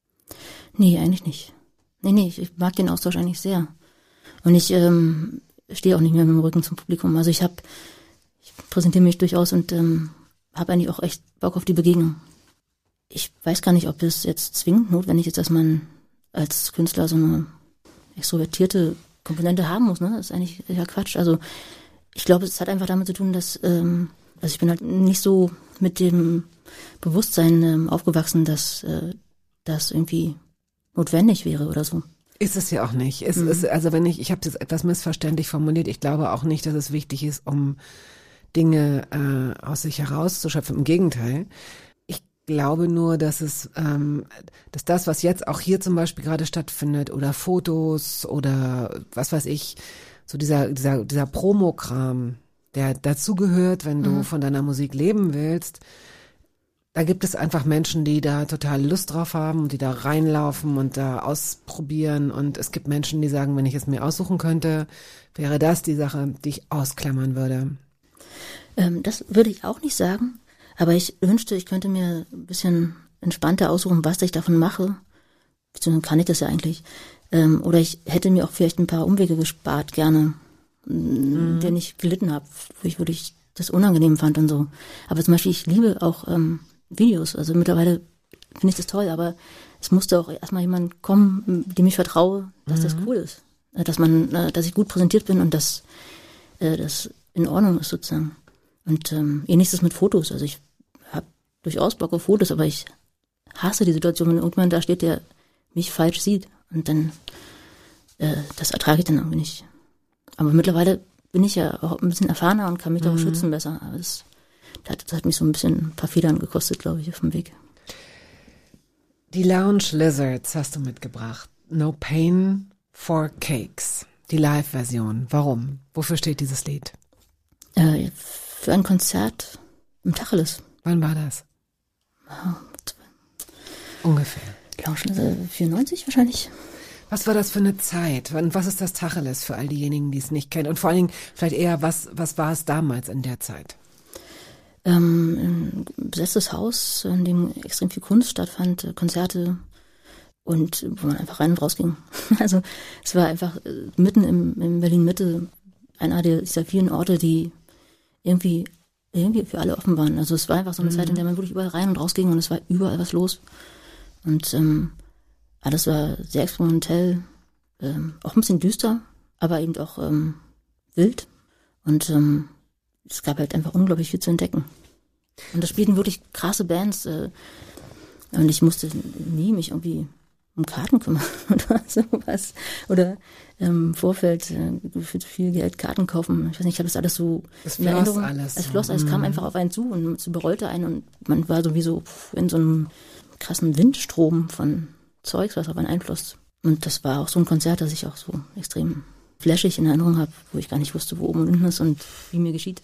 Nee, eigentlich nicht. Nee, nee, ich mag den Austausch eigentlich sehr. Und ich ähm, stehe auch nicht mehr mit dem Rücken zum Publikum. Also ich habe, ich präsentiere mich durchaus und ähm, habe eigentlich auch echt Bock auf die Begegnung. Ich weiß gar nicht, ob es jetzt zwingend notwendig ist, dass man als Künstler so eine extrovertierte Komponente haben muss. Ne? Das ist eigentlich ja Quatsch. Also ich glaube, es hat einfach damit zu tun, dass ähm, also ich bin halt nicht so mit dem Bewusstsein ähm, aufgewachsen, dass äh, das irgendwie notwendig wäre oder so. Ist es ja auch nicht. Es Mhm. ist, also wenn ich, ich habe es jetzt etwas missverständlich formuliert, ich glaube auch nicht, dass es wichtig ist, um Dinge äh, aus sich herauszuschöpfen. Im Gegenteil. Ich glaube nur, dass es, ähm, dass das, was jetzt auch hier zum Beispiel gerade stattfindet, oder Fotos oder was weiß ich, so dieser, dieser, dieser Promokram, der dazugehört, wenn du Mhm. von deiner Musik leben willst, da gibt es einfach Menschen, die da total Lust drauf haben und die da reinlaufen und da ausprobieren. Und es gibt Menschen, die sagen, wenn ich es mir aussuchen könnte, wäre das die Sache, die ich ausklammern würde. Ähm, das würde ich auch nicht sagen, aber ich wünschte, ich könnte mir ein bisschen entspannter aussuchen, was ich davon mache. Beziehungsweise kann ich das ja eigentlich. Ähm, oder ich hätte mir auch vielleicht ein paar Umwege gespart, gerne, mhm. denen ich gelitten habe, wo ich wirklich das unangenehm fand und so. Aber zum Beispiel, ich liebe auch ähm, Videos. Also mittlerweile finde ich das toll, aber es musste auch erstmal jemand kommen, dem ich vertraue, dass mhm. das cool ist. Dass man, äh, dass ich gut präsentiert bin und dass äh, das in Ordnung ist sozusagen. Und ähm, ähnliches mit Fotos. Also ich habe durchaus Bock auf Fotos, aber ich hasse die Situation, wenn irgendjemand da steht, der mich falsch sieht. Und dann, äh, das ertrage ich dann irgendwie nicht. Aber mittlerweile bin ich ja auch ein bisschen erfahrener und kann mich mhm. auch schützen besser. Aber das, das, hat, das hat mich so ein bisschen ein paar Federn gekostet, glaube ich, auf dem Weg. Die Lounge Lizards hast du mitgebracht. No Pain for Cakes. Die Live-Version. Warum? Wofür steht dieses Lied? Äh, für ein Konzert im Tacheles. Wann war das? Oh, ungefähr. Lounge Lizards vierundneunzig wahrscheinlich. Was war das für eine Zeit? Und was ist das Tacheles für all diejenigen, die es nicht kennen? Und vor allen Dingen vielleicht eher, was, was war es damals in der Zeit? Ähm, ein besetztes Haus, in dem extrem viel Kunst stattfand, Konzerte und wo man einfach rein und raus ging. Also es war einfach mitten im, in Berlin-Mitte einer dieser vielen Orte, die irgendwie, irgendwie für alle offen waren. Also es war einfach so eine mhm. Zeit, in der man wirklich überall rein und raus ging und es war überall was los. Und ähm, alles war sehr experimentell, ähm, auch ein bisschen düster, aber eben auch ähm, wild. Und ähm, es gab halt einfach unglaublich viel zu entdecken. Und da spielten wirklich krasse Bands. Äh, und ich musste nie mich irgendwie um Karten kümmern oder sowas. Oder im ähm, Vorfeld äh, für viel Geld Karten kaufen. Ich weiß nicht, ich habe das alles so es in Erinnerung. Alles es so. floss, es mm. kam einfach auf einen zu und es überrollte einen und man war sowieso in so einem krassen Windstrom von Zeugs, was auf einen einfloss. Und das war auch so ein Konzert, das ich auch so extrem flashig in Erinnerung habe, wo ich gar nicht wusste, wo oben und unten ist und wie mir geschieht.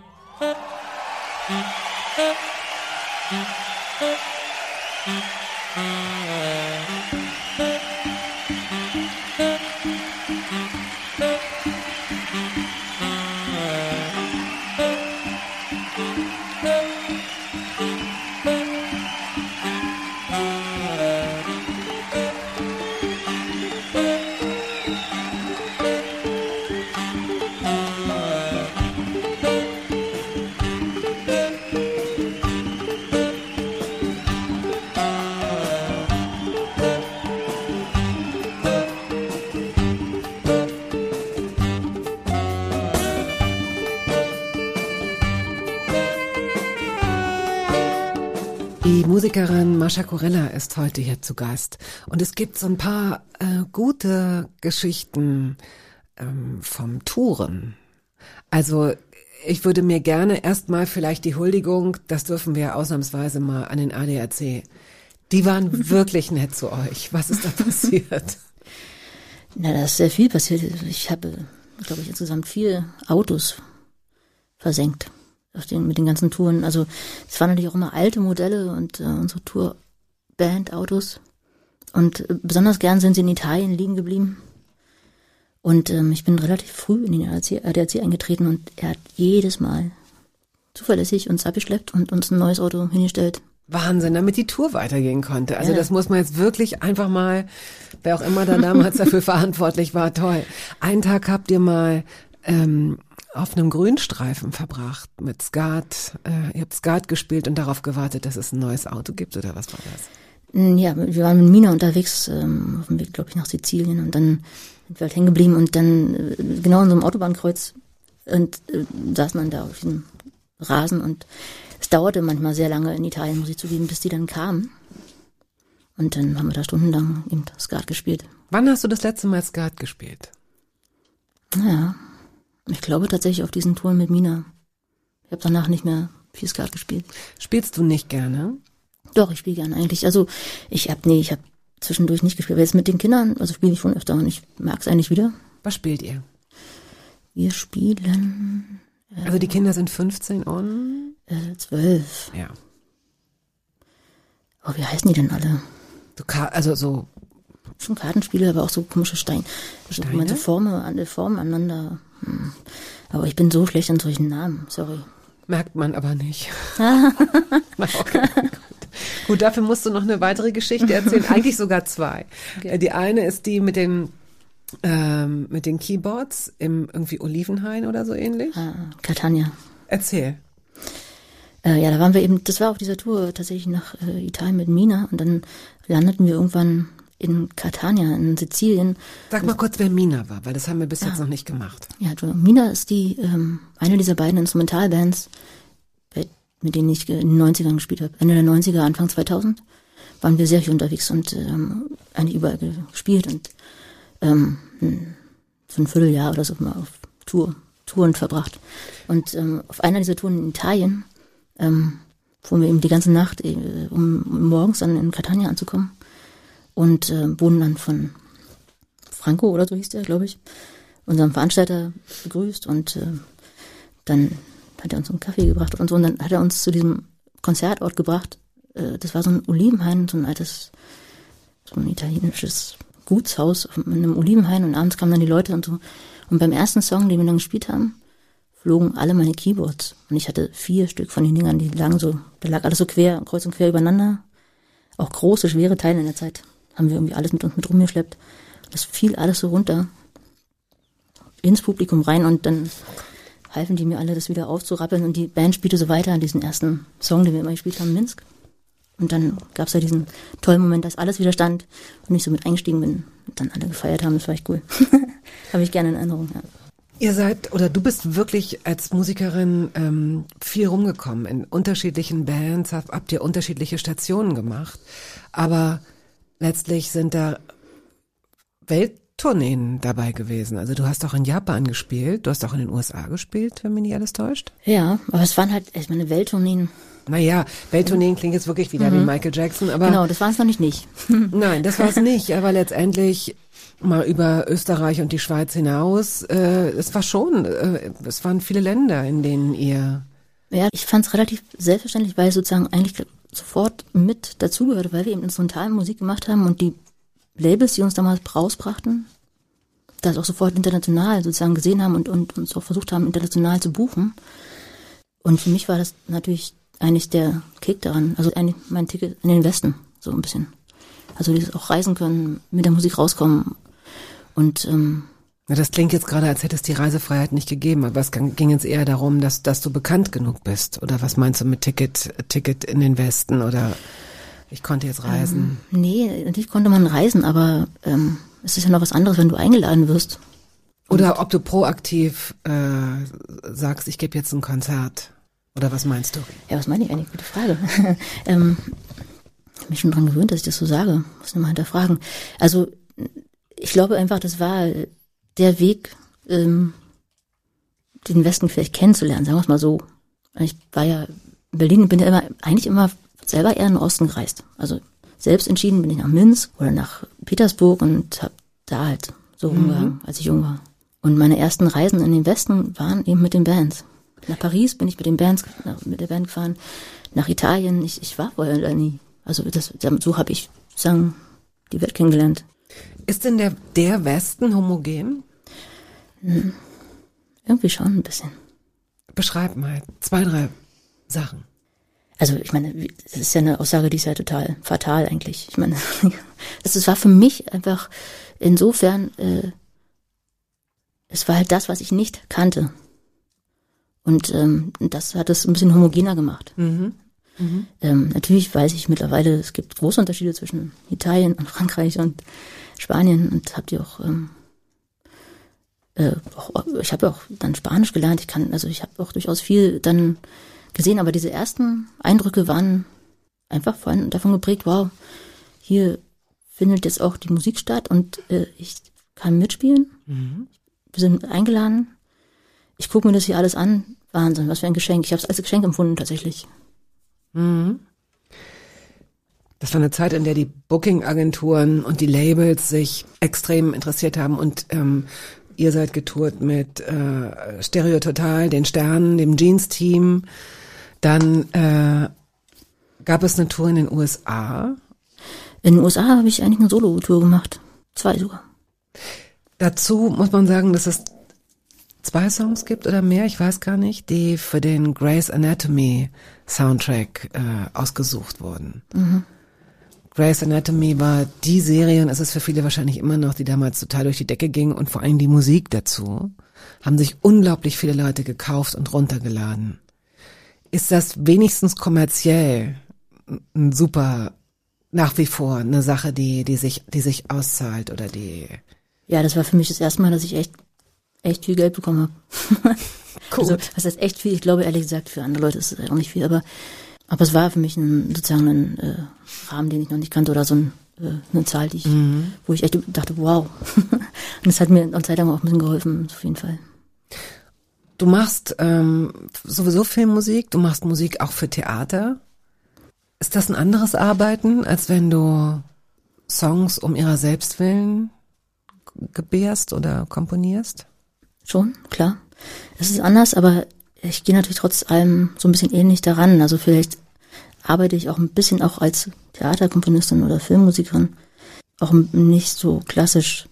Die Musikerin Mascha Kurella ist heute hier zu Gast. Und es gibt so ein paar äh, gute Geschichten ähm, vom Touren. Also ich würde mir gerne erstmal vielleicht die Huldigung, das dürfen wir ausnahmsweise mal an den A D A C. Die waren wirklich nett zu euch. Was ist da passiert? Na, da ist sehr viel passiert. Ich habe glaube ich, insgesamt vier Autos versenkt auf den, mit den ganzen Touren. Also es waren natürlich auch immer alte Modelle und äh, unsere Tourband-Autos. Und äh, besonders gern sind sie in Italien liegen geblieben. Und ähm, ich bin relativ früh in den A D A C eingetreten und er hat jedes Mal zuverlässig uns abgeschleppt und uns ein neues Auto hingestellt. Wahnsinn, damit die Tour weitergehen konnte. Also Ja. das muss man jetzt wirklich einfach mal, wer auch immer da damals dafür verantwortlich war, toll. Einen Tag habt ihr mal ähm, auf einem Grünstreifen verbracht mit Skat. Äh, ihr habt Skat gespielt und darauf gewartet, dass es ein neues Auto gibt, oder was war das? Ja, wir waren mit Mina unterwegs, ähm, auf dem Weg, glaube ich, nach Sizilien und dann sind wir halt hängen geblieben und dann äh, genau in so einem Autobahnkreuz und äh, saßen dann da auf diesem Rasen und es dauerte manchmal sehr lange in Italien, muss ich zugeben, bis die dann kamen. Und dann haben wir da stundenlang eben Skat gespielt. Wann hast du das letzte Mal Skat gespielt? Naja, ich glaube tatsächlich auf diesen Touren mit Mina. Ich habe danach nicht mehr viel Skat gespielt. Spielst du nicht gerne? Doch, ich spiele gerne eigentlich. Also ich habe, nee, ich habe zwischendurch nicht gespielt. Aber jetzt mit den Kindern, also spiele ich schon öfter und ich mag es eigentlich wieder. Was spielt ihr? Wir spielen Also die Kinder sind fünfzehn und? äh, zwölf. Ja. Oh, wie heißen die denn alle? Du ka- also so Schon Kartenspiele, aber auch so komische Steine. Also Steine? man so Formen, an- Formen aneinander. Hm. Aber ich bin so schlecht an solchen Namen, sorry. merkt man aber nicht. Na, okay, gut. Gut, dafür musst du noch eine weitere Geschichte erzählen, eigentlich sogar zwei. Okay. Die eine ist die mit den ähm, mit den Keyboards im irgendwie Olivenhain oder so ähnlich. Ah, Catania. Erzähl. Äh, ja, da waren wir eben, das war auf dieser Tour tatsächlich nach äh, Italien mit Mina und dann landeten wir irgendwann in Catania, in Sizilien. Sag mal kurz, wer Mina war, weil das haben wir bis Ja. jetzt noch nicht gemacht. Ja, Entschuldigung. Mina ist die, ähm, eine dieser beiden Instrumentalbands, bei- mit denen ich in den neunzigern gespielt habe. Ende der neunziger, Anfang zweitausend waren wir sehr viel unterwegs und ähm, eigentlich überall ge- gespielt und ähm, so ein Vierteljahr oder so mal auf Tour, Touren verbracht. Und ähm, auf einer dieser Touren in Italien ähm, fuhren wir eben die ganze Nacht, äh, um, um morgens dann in Catania anzukommen und äh, wurden dann von Franco oder so hieß der, glaube ich, unserem Veranstalter begrüßt und äh, dann hat er uns einen Kaffee gebracht und so und dann hat er uns zu diesem Konzertort gebracht. Äh, das war so ein Olivenhain, so ein altes, so ein italienisches Gutshaus in einem Olivenhain und abends kamen dann die Leute und so. Und beim ersten Song, den wir dann gespielt haben, flogen alle meine Keyboards und ich hatte vier Stück von den Dingern, die lagen so, da lag alles so quer, kreuz und quer übereinander. Auch große, schwere Teile in der Zeit haben wir irgendwie alles mit uns mit rumgeschleppt. Das fiel alles so runter ins Publikum rein und dann halfen die mir alle, das wieder aufzurappeln und die Band spielte so weiter an diesen ersten Song, den wir immer gespielt haben, Minsk. Und dann gab es ja diesen tollen Moment, dass alles wieder stand und ich so mit eingestiegen bin und dann alle gefeiert haben, das war echt cool. Habe ich gerne in Erinnerung, ja. Ihr seid, oder du bist wirklich als Musikerin ähm, viel rumgekommen. In unterschiedlichen Bands habt, habt ihr unterschiedliche Stationen gemacht. Aber letztlich sind da Welttourneen dabei gewesen. Also du hast auch in Japan gespielt, du hast auch in den U S A gespielt, wenn mich nicht alles täuscht. Ja, aber es waren halt, ich meine, Welttourneen. Naja, Welttourneen klingt jetzt wirklich wieder mhm. wie Michael Jackson, aber... Genau, das war es noch nicht nicht. Nein, das war es nicht, aber letztendlich mal über Österreich und die Schweiz hinaus, äh, es war schon, äh, es waren viele Länder, in denen ihr... Ja, ich fand es relativ selbstverständlich, weil es sozusagen eigentlich sofort mit dazugehörte, weil wir eben Instrumentalmusik gemacht haben und die Labels, die uns damals rausbrachten, das auch sofort international sozusagen gesehen haben und, und uns auch versucht haben, international zu buchen. Und für mich war das natürlich eigentlich der Kick daran, also eigentlich mein Ticket in den Westen, so ein bisschen. Also dieses auch reisen können, mit der Musik rauskommen und ähm, Na, das klingt jetzt gerade, als hätte es die Reisefreiheit nicht gegeben, aber es ging jetzt eher darum, dass, dass du bekannt genug bist. Oder was meinst du mit Ticket, Ticket in den Westen oder ich konnte jetzt reisen? Ähm, nee, natürlich konnte man reisen, aber ähm, es ist ja noch was anderes, wenn du eingeladen wirst. Oder ob du proaktiv äh, sagst, ich gebe jetzt ein Konzert. Oder was meinst du? Ja, was meine ich eigentlich? Gute Frage. ähm, ich habe mich schon dran gewöhnt, dass ich das so sage. Muss ich mal hinterfragen. Also ich glaube einfach, das war der Weg, ähm, den Westen vielleicht kennenzulernen, sagen wir es mal so. Ich war ja in Berlin, bin ja immer, eigentlich immer selber eher in den Osten gereist. Also selbst entschieden bin ich nach Minsk oder nach Petersburg und habe da halt so rumgehangen, als ich jung war. Und meine ersten Reisen in den Westen waren eben mit den Bands. Nach Paris bin ich mit den Bands, mit der Band gefahren, nach Italien. Ich, ich war vorher da nie. Also das, so habe ich sagen, die Welt kennengelernt. Ist denn der, der Westen homogen? Hm. Irgendwie schon ein bisschen. Beschreib mal zwei, drei Sachen. Also ich meine, das ist ja eine Aussage, die ist ja total fatal eigentlich. Ich meine, das war für mich einfach insofern, äh, es war halt das, was ich nicht kannte. Und ähm, das hat es ein bisschen homogener gemacht. Mhm. Mhm. Ähm, natürlich weiß ich mittlerweile, es gibt große Unterschiede zwischen Italien und Frankreich und Spanien. Und habt ihr auch, ähm, äh, auch ich habe ja auch dann Spanisch gelernt. Ich kann, also ich habe auch durchaus viel dann gesehen. Aber diese ersten Eindrücke waren einfach vor allem davon geprägt, wow, hier findet jetzt auch die Musik statt und äh, ich kann mitspielen. Mhm. Wir sind eingeladen. Ich gucke mir das hier alles an. Wahnsinn, was für ein Geschenk. Ich habe es als Geschenk empfunden tatsächlich. Mhm. Das war eine Zeit, in der die Booking-Agenturen und die Labels sich extrem interessiert haben und ähm, ihr seid getourt mit äh, Stereo Total, den Sternen, dem Jeans-Team. Dann äh, gab es eine Tour in den U S A. In den U S A habe ich eigentlich eine Solo-Tour gemacht. Zwei sogar. Dazu muss man sagen, dass es zwei Songs gibt oder mehr, ich weiß gar nicht, die für den Grey's Anatomy Soundtrack äh, ausgesucht wurden. Mhm. Grey's Anatomy war die Serie, und es ist für viele wahrscheinlich immer noch, die damals total durch die Decke ging, und vor allem die Musik dazu, haben sich unglaublich viele Leute gekauft und runtergeladen. Ist das wenigstens kommerziell ein super, nach wie vor eine Sache, die, die sich, die sich auszahlt oder die... Ja, das war für mich das erste Mal, dass ich echt echt viel Geld bekommen habe. Cool. Also, was heißt echt viel? Ich glaube, ehrlich gesagt, für andere Leute ist es auch nicht viel, aber, aber es war für mich ein, sozusagen ein äh, Rahmen, den ich noch nicht kannte, oder so ein, äh, eine Zahl, die ich, mhm. wo ich echt dachte, wow. Und das hat mir eine Zeit lang auch ein bisschen geholfen, auf jeden Fall. Du machst ähm, sowieso Filmmusik, du machst Musik auch für Theater. Ist das ein anderes Arbeiten, als wenn du Songs um ihrer selbst willen gebärst oder komponierst? Schon, klar. Es ist anders, aber ich gehe natürlich trotz allem so ein bisschen ähnlich daran. Also vielleicht arbeite ich auch ein bisschen auch als Theaterkomponistin oder Filmmusikerin, auch nicht so klassisch.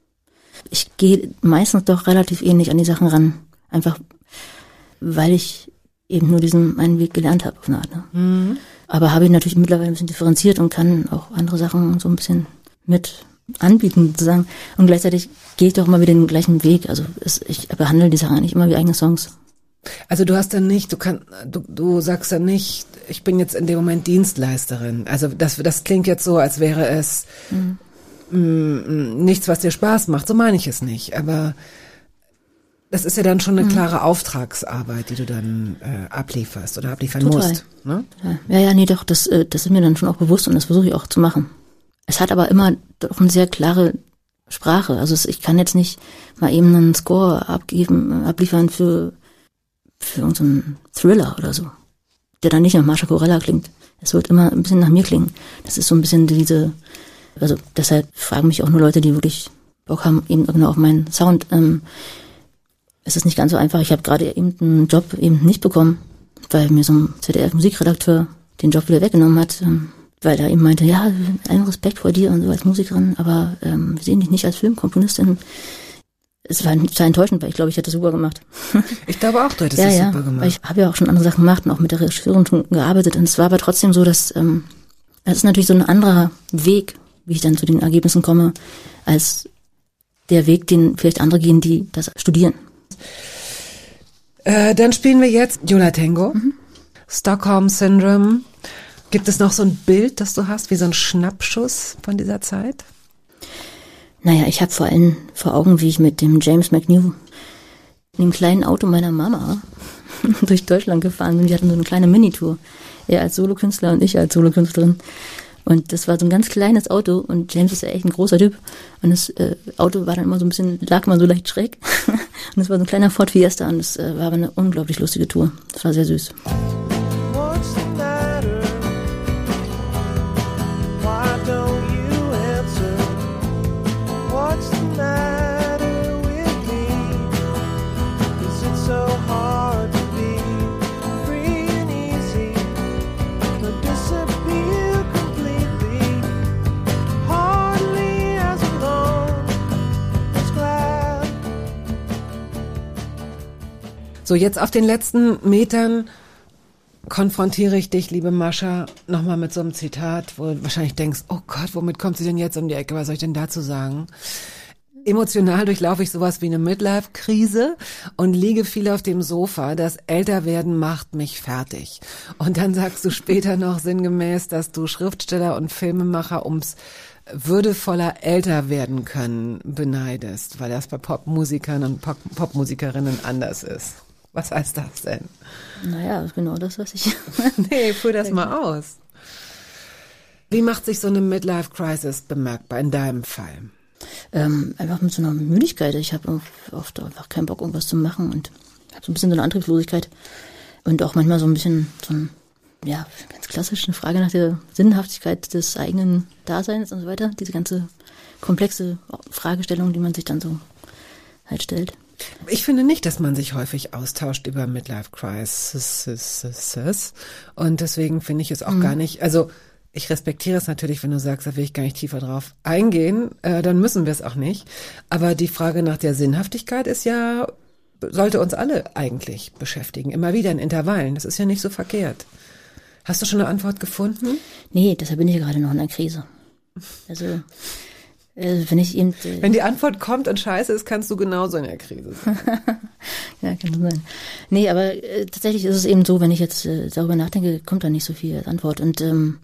Ich gehe meistens doch relativ ähnlich an die Sachen ran, einfach weil ich eben nur diesen einen Weg gelernt habe auf eine Art. Ne? Mhm. Aber habe ich natürlich mittlerweile ein bisschen differenziert und kann auch andere Sachen so ein bisschen mit anbieten sozusagen. Und gleichzeitig gehe ich doch immer wieder den gleichen Weg. Also es, ich behandle die Sachen eigentlich immer wie eigene Songs. Also du hast dann nicht, du kannst, du, du sagst dann nicht, ich bin jetzt in dem Moment Dienstleisterin. Also das, das klingt jetzt so, als wäre es mhm. mh, nichts, was dir Spaß macht. So meine ich es nicht. Aber das ist ja dann schon eine mhm. klare Auftragsarbeit, die du dann äh, ablieferst oder abliefern Total. musst. Ne? Ja, ja, nee, doch, das, äh, das ist mir dann schon auch bewusst und das versuche ich auch zu machen. Es hat aber immer doch eine sehr klare Sprache. Also es, ich kann jetzt nicht mal eben einen Score abgeben, abliefern für, für irgendeinen Thriller oder so, der dann nicht nach Mascha Kurella klingt. Es wird immer ein bisschen nach mir klingen. Das ist so ein bisschen diese, also deshalb fragen mich auch nur Leute, die wirklich Bock haben, eben genau auf meinen Sound. Ähm, es ist nicht ganz so einfach. Ich habe gerade eben einen Job eben nicht bekommen, weil mir so ein Z D F-Musikredakteur den Job wieder weggenommen hat. Ähm, weil er eben meinte, ja, allen Respekt vor dir und so als Musikerin, aber ähm, wir sehen dich nicht als Filmkomponistin. Es war total enttäuschend, weil ich glaube, ich hätte das super gemacht. Ich glaube auch, du hättest ja, das ja, super gemacht. Weil ich habe ja auch schon andere Sachen gemacht und auch mit der Regisseurin schon gearbeitet. Und es war aber trotzdem so, dass ähm, es ist natürlich so ein anderer Weg, wie ich dann zu den Ergebnissen komme, als der Weg, den vielleicht andere gehen, die das studieren. Äh, dann spielen wir jetzt Yo La Tengo, mhm. Stockholm Syndrome. Gibt es noch so ein Bild, das du hast, wie so ein Schnappschuss von dieser Zeit? Naja, ich habe vor allem vor Augen, wie ich mit dem James McNew in dem kleinen Auto meiner Mama durch Deutschland gefahren bin. Die hatten so eine kleine Minitour. Er als Solokünstler und ich als Solokünstlerin. Und das war so ein ganz kleines Auto und James ist ja echt ein großer Typ. Und das äh, Auto war dann immer so ein bisschen, lag immer so leicht schräg. Und es war so ein kleiner Ford Fiesta und es äh, war aber eine unglaublich lustige Tour. Das war sehr süß. What's the matter with me? So, jetzt auf den letzten Metern konfrontiere ich dich, liebe Mascha, nochmal mit so einem Zitat, wo du wahrscheinlich denkst, oh Gott, womit kommt sie denn jetzt um die Ecke? Was soll ich denn dazu sagen? Emotional durchlaufe ich sowas wie eine Midlife-Krise und liege viel auf dem Sofa. Das Älterwerden macht mich fertig. Und dann sagst du später noch sinngemäß, dass du Schriftsteller und Filmemacher ums würdevoller älter werden können beneidest, weil das bei Popmusikern und Pop- Popmusikerinnen anders ist. Was heißt das denn? Naja, genau das, was ich... Nee, führ das mal aus. Wie macht sich so eine Midlife-Crisis bemerkbar in deinem Fall? Ähm, einfach mit so einer Müdigkeit. Ich habe oft einfach keinen Bock, irgendwas zu machen und habe so ein bisschen so eine Antriebslosigkeit und auch manchmal so ein bisschen so ein, ja, ganz klassisch eine Frage nach der Sinnhaftigkeit des eigenen Daseins und so weiter. Diese ganze komplexe Fragestellung, die man sich dann so halt stellt. Ich finde nicht, dass man sich häufig austauscht über Midlife Crisis und deswegen finde ich es auch mhm. gar nicht, also ich respektiere es natürlich, wenn du sagst, da will ich gar nicht tiefer drauf eingehen, äh, dann müssen wir es auch nicht. Aber die Frage nach der Sinnhaftigkeit ist ja, sollte uns alle eigentlich beschäftigen. Immer wieder in Intervallen. Das ist ja nicht so verkehrt. Hast du schon eine Antwort gefunden? Nee, deshalb bin ich ja gerade noch in einer Krise. Also, äh, wenn ich eben... Äh, wenn die Antwort kommt und scheiße ist, kannst du genauso in der Krise sein. Ja, kann sein. Nee, aber äh, tatsächlich ist es eben so, wenn ich jetzt äh, darüber nachdenke, kommt da nicht so viel als Antwort. Und ähm,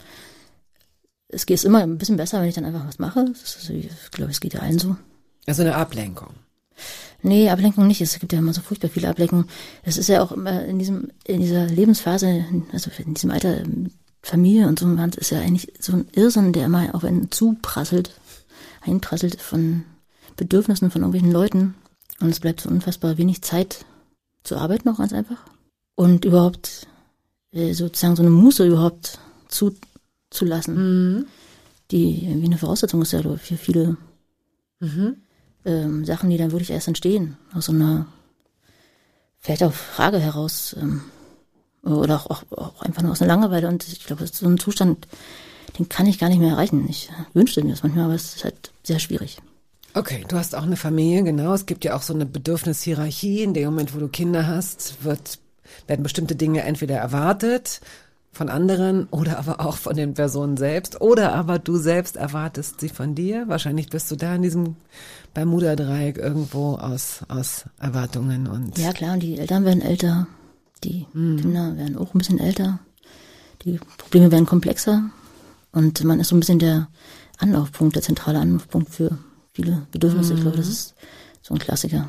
es geht immer ein bisschen besser, wenn ich dann einfach was mache. Das ist, ich glaube, es geht ja allen so. Also eine Ablenkung. Nee, Ablenkung nicht. Es gibt ja immer so furchtbar viele Ablenkungen. Es ist ja auch immer in diesem, in dieser Lebensphase, also in diesem Alter, Familie und so, ist ja eigentlich so ein Irrsinn, der immer auf einen zuprasselt, einprasselt von Bedürfnissen von irgendwelchen Leuten. Und es bleibt so unfassbar wenig Zeit zu arbeiten auch ganz einfach. Und überhaupt, äh, sozusagen so eine Muße überhaupt zu zu lassen, mhm. die irgendwie eine Voraussetzung ist ja für viele mhm. ähm, Sachen, die dann wirklich erst entstehen, aus so einer vielleicht auch Frage heraus ähm, oder auch, auch, auch einfach nur aus einer Langeweile und ich glaube, so ein Zustand, den kann ich gar nicht mehr erreichen. Ich wünschte mir das manchmal, aber es ist halt sehr schwierig. Okay, du hast auch eine Familie, genau, es gibt ja auch so eine Bedürfnishierarchie, in dem Moment, wo du Kinder hast, wird, werden bestimmte Dinge entweder erwartet von anderen oder aber auch von den Personen selbst oder aber du selbst erwartest sie von dir. Wahrscheinlich bist du da in diesem Bermuda-Dreieck irgendwo aus, aus Erwartungen und... Ja klar, und die Eltern werden älter, die mhm. Kinder werden auch ein bisschen älter, die Probleme werden komplexer und man ist so ein bisschen der Anlaufpunkt, der zentrale Anlaufpunkt für viele Bedürfnisse. Mhm. Ich glaube, das ist so ein Klassiker.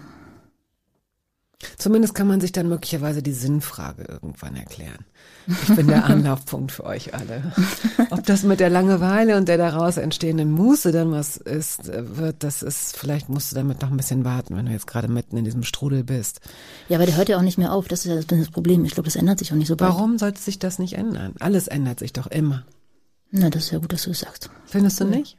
Zumindest kann man sich dann möglicherweise die Sinnfrage irgendwann erklären. Ich bin der Anlaufpunkt für euch alle. Ob das mit der Langeweile und der daraus entstehenden Muße dann was ist, wird, das ist, vielleicht musst du damit noch ein bisschen warten, wenn du jetzt gerade mitten in diesem Strudel bist. Ja, aber der hört ja auch nicht mehr auf, das ist ja das, das Problem. Ich glaube, das ändert sich auch nicht so bald. Warum sollte sich das nicht ändern? Alles ändert sich doch immer. Na, das ist ja gut, dass du das sagst. Findest du nicht?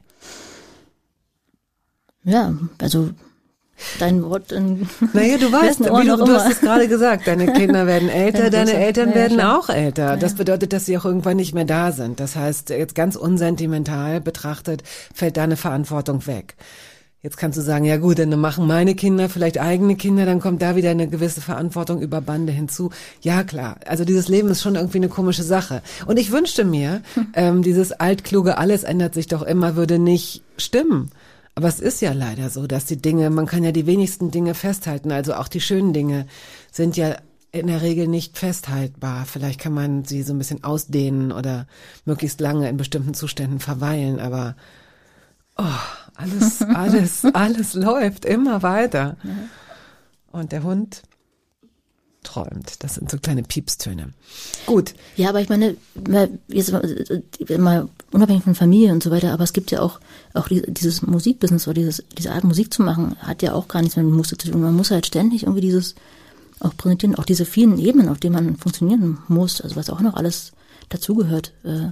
Ja, also... Dein Wort in Naja, du weißt, wie du, du hast es gerade gesagt, deine Kinder werden älter, deine Eltern ja, werden ja, auch älter. Ja. Das bedeutet, dass sie auch irgendwann nicht mehr da sind. Das heißt, jetzt ganz unsentimental betrachtet, fällt deine Verantwortung weg. Jetzt kannst du sagen, ja gut, dann machen meine Kinder vielleicht eigene Kinder, dann kommt da wieder eine gewisse Verantwortung über Bande hinzu. Ja klar, also dieses Leben ist schon irgendwie eine komische Sache. Und ich wünschte mir, hm. ähm, dieses altkluge, alles ändert sich doch immer, würde nicht stimmen. Aber es ist ja leider so, dass die Dinge, man kann ja die wenigsten Dinge festhalten, also auch die schönen Dinge sind ja in der Regel nicht festhaltbar. Vielleicht kann man sie so ein bisschen ausdehnen oder möglichst lange in bestimmten Zuständen verweilen, aber oh, alles, alles, alles läuft immer weiter. Und der Hund träumt. Das sind so kleine Piepstöne. Gut. Ja, aber ich meine, jetzt mal unabhängig von Familie und so weiter, aber es gibt ja auch auch dieses Musikbusiness oder dieses, diese Art Musik zu machen, hat ja auch gar nichts mehr mit Musik zu tun. Man muss halt ständig irgendwie dieses auch präsentieren, auch diese vielen Ebenen, auf denen man funktionieren muss, also was auch noch alles dazugehört. Äh,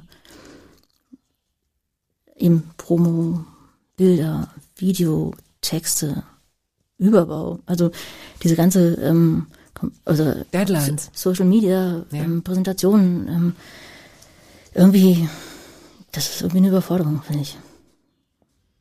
eben Promo, Bilder, Video, Texte, Überbau, also diese ganze ähm, also Deadlines, Social Media, ja. ähm, Präsentationen, ähm, irgendwie, das ist irgendwie eine Überforderung, finde ich.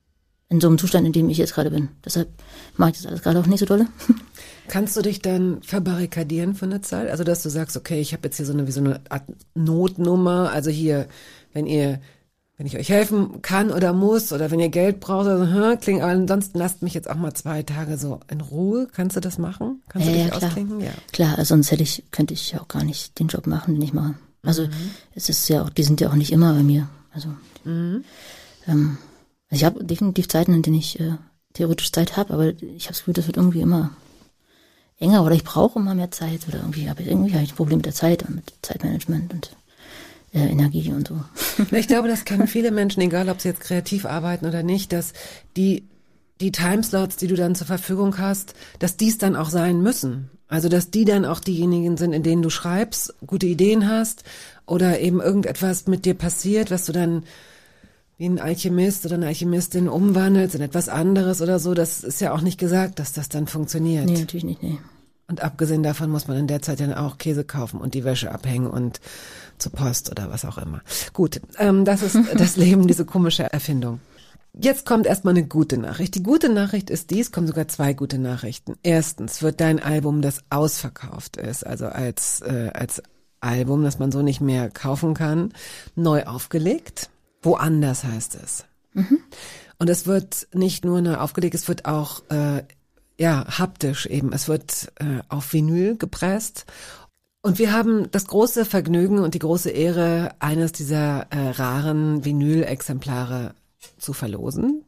in so einem Zustand, in dem ich jetzt gerade bin. Deshalb mache ich das alles gerade auch nicht so dolle. Kannst du dich dann verbarrikadieren für eine Zeit? Also, dass du sagst, okay, ich habe jetzt hier so eine, wie so eine Art Notnummer. Also hier, wenn ihr, wenn ich euch helfen kann oder muss oder wenn ihr Geld braucht, also, hm, klingt, aber ansonsten lasst mich jetzt auch mal zwei Tage so in Ruhe. Kannst du das machen? Kannst ja, du dich ja, klar. ausklinken? Ja. Klar, also sonst hätte ich, könnte ich ja auch gar nicht den Job machen, den ich mache. Also, mhm. es ist ja auch, die sind ja auch nicht immer bei mir. Also, mhm. ähm, also ich habe definitiv Zeiten, in denen ich äh, theoretisch Zeit habe, aber ich habe das Gefühl, das wird irgendwie immer enger oder ich brauche immer mehr Zeit oder irgendwie habe ich irgendwie hab ich ein Problem mit der Zeit und mit Zeitmanagement und äh, Energie und so. Ich glaube, das kennen viele Menschen, egal ob sie jetzt kreativ arbeiten oder nicht, dass die die Timeslots, die du dann zur Verfügung hast, dass dies dann auch sein müssen. Also dass die dann auch diejenigen sind, in denen du schreibst, gute Ideen hast oder eben irgendetwas mit dir passiert, was du dann wie ein Alchemist oder eine Alchemistin umwandelst in etwas anderes oder so. Das ist ja auch nicht gesagt, dass das dann funktioniert. Nee, natürlich nicht, nee. Und abgesehen davon muss man in der Zeit dann auch Käse kaufen und die Wäsche abhängen und zur Post oder was auch immer. Gut, ähm, das ist das Leben, diese komische Erfindung. Jetzt kommt erstmal eine gute Nachricht. Die gute Nachricht ist dies, kommen sogar zwei gute Nachrichten. Erstens wird dein Album, das ausverkauft ist, also als, äh, als Album, das man so nicht mehr kaufen kann, neu aufgelegt. Woanders heißt es. Mhm. Und es wird nicht nur neu aufgelegt, es wird auch äh, ja haptisch eben. Es wird äh, auf Vinyl gepresst. Und wir haben das große Vergnügen und die große Ehre, eines dieser äh, raren Vinyl-Exemplare zu verlosen.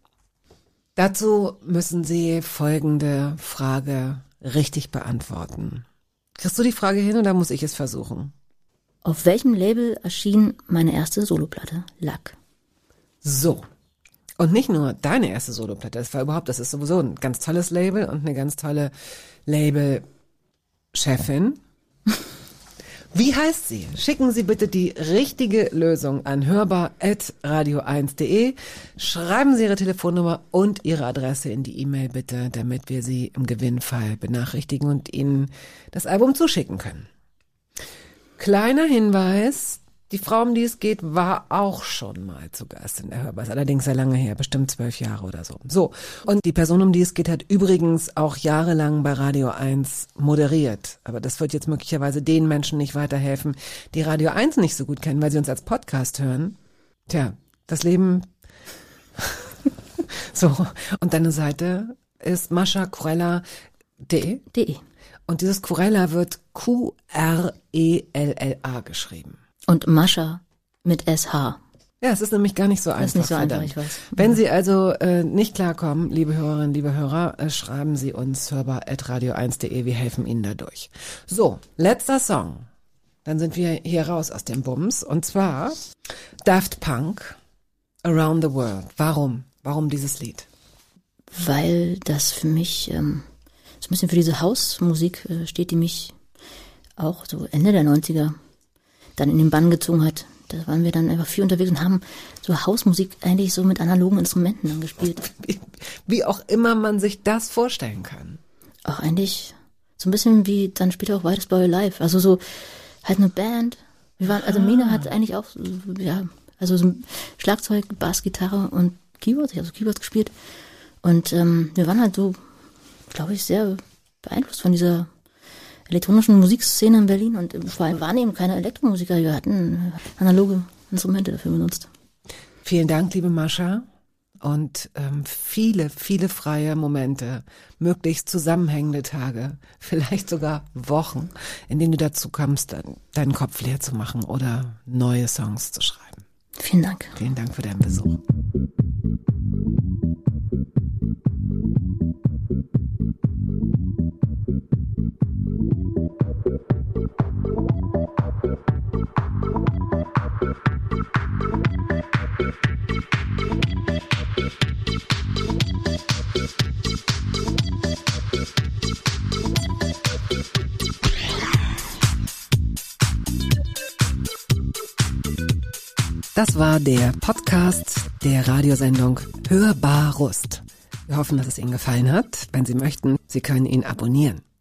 Dazu müssen Sie folgende Frage richtig beantworten. Kriegst du die Frage hin oder muss ich es versuchen? Auf welchem Label erschien meine erste Soloplatte? Lack. So. Und nicht nur deine erste Soloplatte, das war überhaupt, das ist sowieso ein ganz tolles Label und eine ganz tolle Label-Chefin. Wie heißt sie? Schicken Sie bitte die richtige Lösung an hörbar at radio eins punkt de. Schreiben Sie Ihre Telefonnummer und Ihre Adresse in die E-Mail bitte, damit wir Sie im Gewinnfall benachrichtigen und Ihnen das Album zuschicken können. Kleiner Hinweis, die Frau, um die es geht, war auch schon mal zu Gast in der Hörbar. Ist allerdings sehr lange her, bestimmt zwölf Jahre oder so. So, und die Person, um die es geht, hat übrigens auch jahrelang bei Radio eins moderiert. Aber das wird jetzt möglicherweise den Menschen nicht weiterhelfen, die Radio eins nicht so gut kennen, weil sie uns als Podcast hören. Tja, das Leben... So, und deine Seite ist mascha kurella punkt de. De. Und dieses Kurella wird Q R E L L A geschrieben. Und Mascha mit S H. Ja, es ist nämlich gar nicht so einfach. Das ist nicht so verdammt. einfach, ich weiß. Wenn Sie also äh, nicht klarkommen, liebe Hörerinnen, liebe Hörer, äh, schreiben Sie uns hörbar at radio eins punkt de. Wir helfen Ihnen dadurch. So, letzter Song. Dann sind wir hier raus aus dem Bums. Und zwar Daft Punk, Around the World. Warum? Warum dieses Lied? Weil das für mich ähm, so ein bisschen für diese Hausmusik äh, steht, die mich auch so Ende der neunziger dann in den Bann gezogen hat. Da waren wir dann einfach viel unterwegs und haben so Hausmusik eigentlich so mit analogen Instrumenten dann gespielt. Wie, wie auch immer man sich das vorstellen kann. Auch eigentlich so ein bisschen wie dann später auch Whitest Boy Alive. Also so halt eine Band. Wir waren, also Mina hat eigentlich auch, ja, also so Schlagzeug, Bass, Gitarre und Keyboards. Ich habe so Keyboards gespielt. Und ähm, wir waren halt so, glaube ich, sehr beeinflusst von dieser elektronischen Musikszene in Berlin und vor allem waren eben keine Elektromusiker, wir hatten analoge Instrumente dafür benutzt. Vielen Dank, liebe Mascha, und ähm, viele, viele freie Momente, möglichst zusammenhängende Tage, vielleicht sogar Wochen, in denen du dazu kommst, deinen Kopf leer zu machen oder neue Songs zu schreiben. Vielen Dank. Vielen Dank für deinen Besuch. Das war der Podcast der Radiosendung Hörbar Rust. Wir hoffen, dass es Ihnen gefallen hat. Wenn Sie möchten, Sie können ihn abonnieren.